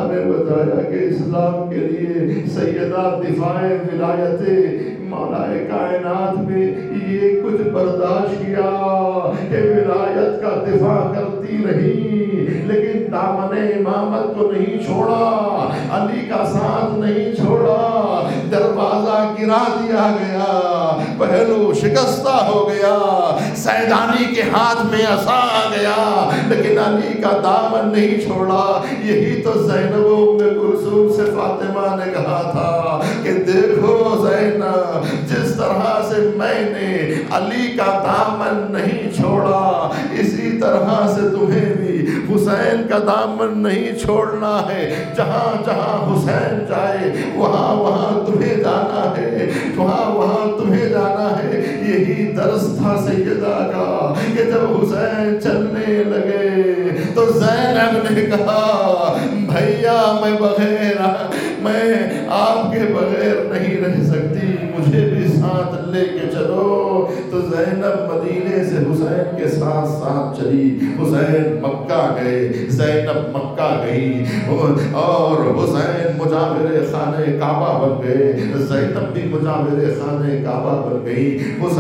کہ اسلام کے لیے سیدہ دفاع ولایت مولا کائنات میں یہ کچھ برداشت کیا کہ ولایت کا دفاع کرتی رہی، لیکن دامن امامت کو نہیں چھوڑا، علی کا ساتھ نہیں چھوڑا. دروازہ گرا دیا گیا، پہلو شکستہ ہو گیا. زیدانی کے ہاتھ میں عصا آ گیا لیکن علی کا دامن نہیں چھوڑا. یہی تو زینب و ام کلثوم سے فاطمہ نے کہا تھا کہ دیکھو زینب، جس طرح سے میں نے علی کا دامن نہیں چھوڑا اسی طرح سے تمہیں بھی حسین کا دامن نہیں چھوڑنا ہے. جہاں جہاں حسین جائے وہاں وہاں تمہیں جانا ہے، وہاں وہاں تمہیں جانا ہے. یہی درس تھا سیدہ کا کہ جب حسین چلنے لگے تو زینب نے کہا بھیا میں آپ کے بغیر نہیں رہ سکتی، مجھے بھی ساتھ لے کے چلو. تو زینب مدینے سے حسین کے ساتھ ساتھ چلی. حسین مکہ گئے، زینب مکہ گئی اور حسین مجاور خانہ کعبہ بن گئے، زینب بھی مجاور خانہ کعبہ بن گئی.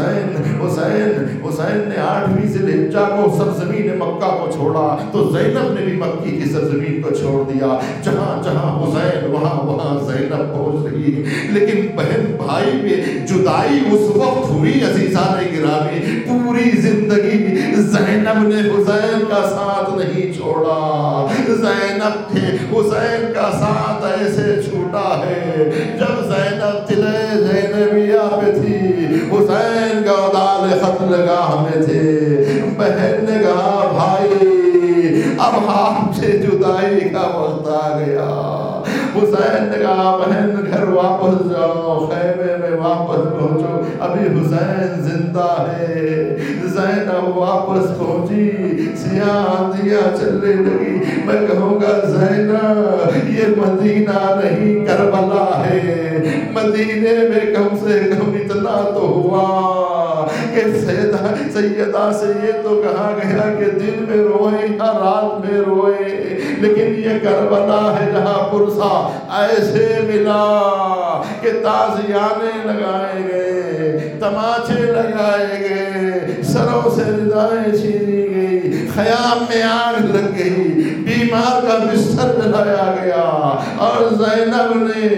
حسین نے 8ویں ذی الحجہ کو سرزمین مکہ کو چھوڑا تو زینب نے بھی مکی کی سرزمین کو چھوڑ دیا. جہاں جہاں حسین وہاں وہاں زینب پہنچ رہی. لیکن بہن بھائی میں جدائی اس وقت ہوئی عزیزان گرامی، پوری زندگی زینب نے حسین کا ساتھ نہیں چھوڑا. زینب کے حسین کا ساتھ ایسے چھوٹا ہے جب زینب تلے زینبیہ پہ تھی، حسین کا دال خط لگاہ میں تھے. بہن نے کہا بھائی اب آپ سے جدائی کا وقت آ گیا. حسین نے کہا بہن گھر واپس جاؤ، خیمے میں واپس پہنچو، ابھی حسین زندہ ہے. زینب واپس پہنچی، سیاہ آندیاں چلنے لگی. میں کہوں گا زینب یہ مدینہ نہیں کربلا ہے. مدینے میں کم سے کم اتنا تو ہوا کہ سیدہ سے یہ تو کہا گیا کہ دن میں روئے یا رات میں روئے، لیکن یہ کربلا ہے جہاں پرسا ایسے ملا کہ تازیانے لگائے گئے، تماچے لگائے گئے، سروں سے ردائیں چھینی گئی، خیام میں آگ لگ گئی، بیمار کا بستر جلایا گیا. اور زینب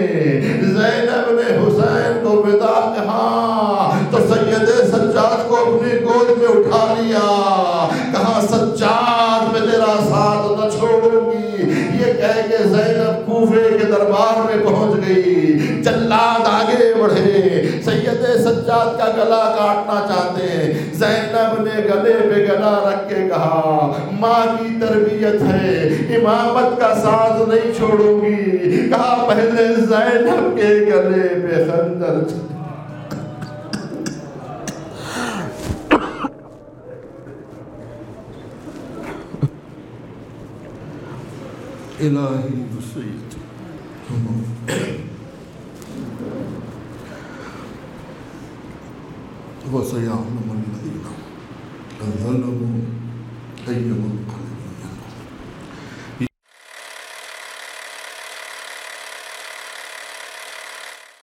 نے حسین کو ودا کہا تو سید سجاد کو اپنی گود میں اٹھا لیا. کہا سجاد میں تیرا ساتھ نہ چھوڑوں گی. یہ کہہ کے زینب کوفے کے دربار میں پہنچ گئی. جلاد آگے بڑھے، سید سجاد کا گلا کاٹنا چاہتے ہیں. زینب نے گلے پہ گلا رکھ کے کہا ماں کی تربیت ہے، امامت کا ساتھ نہیں چھوڑوں گی. کہا پہلے زینب کے گلے پہ خنجر الہی وسیعت وسيعلم الذين ظلموا أي منقلب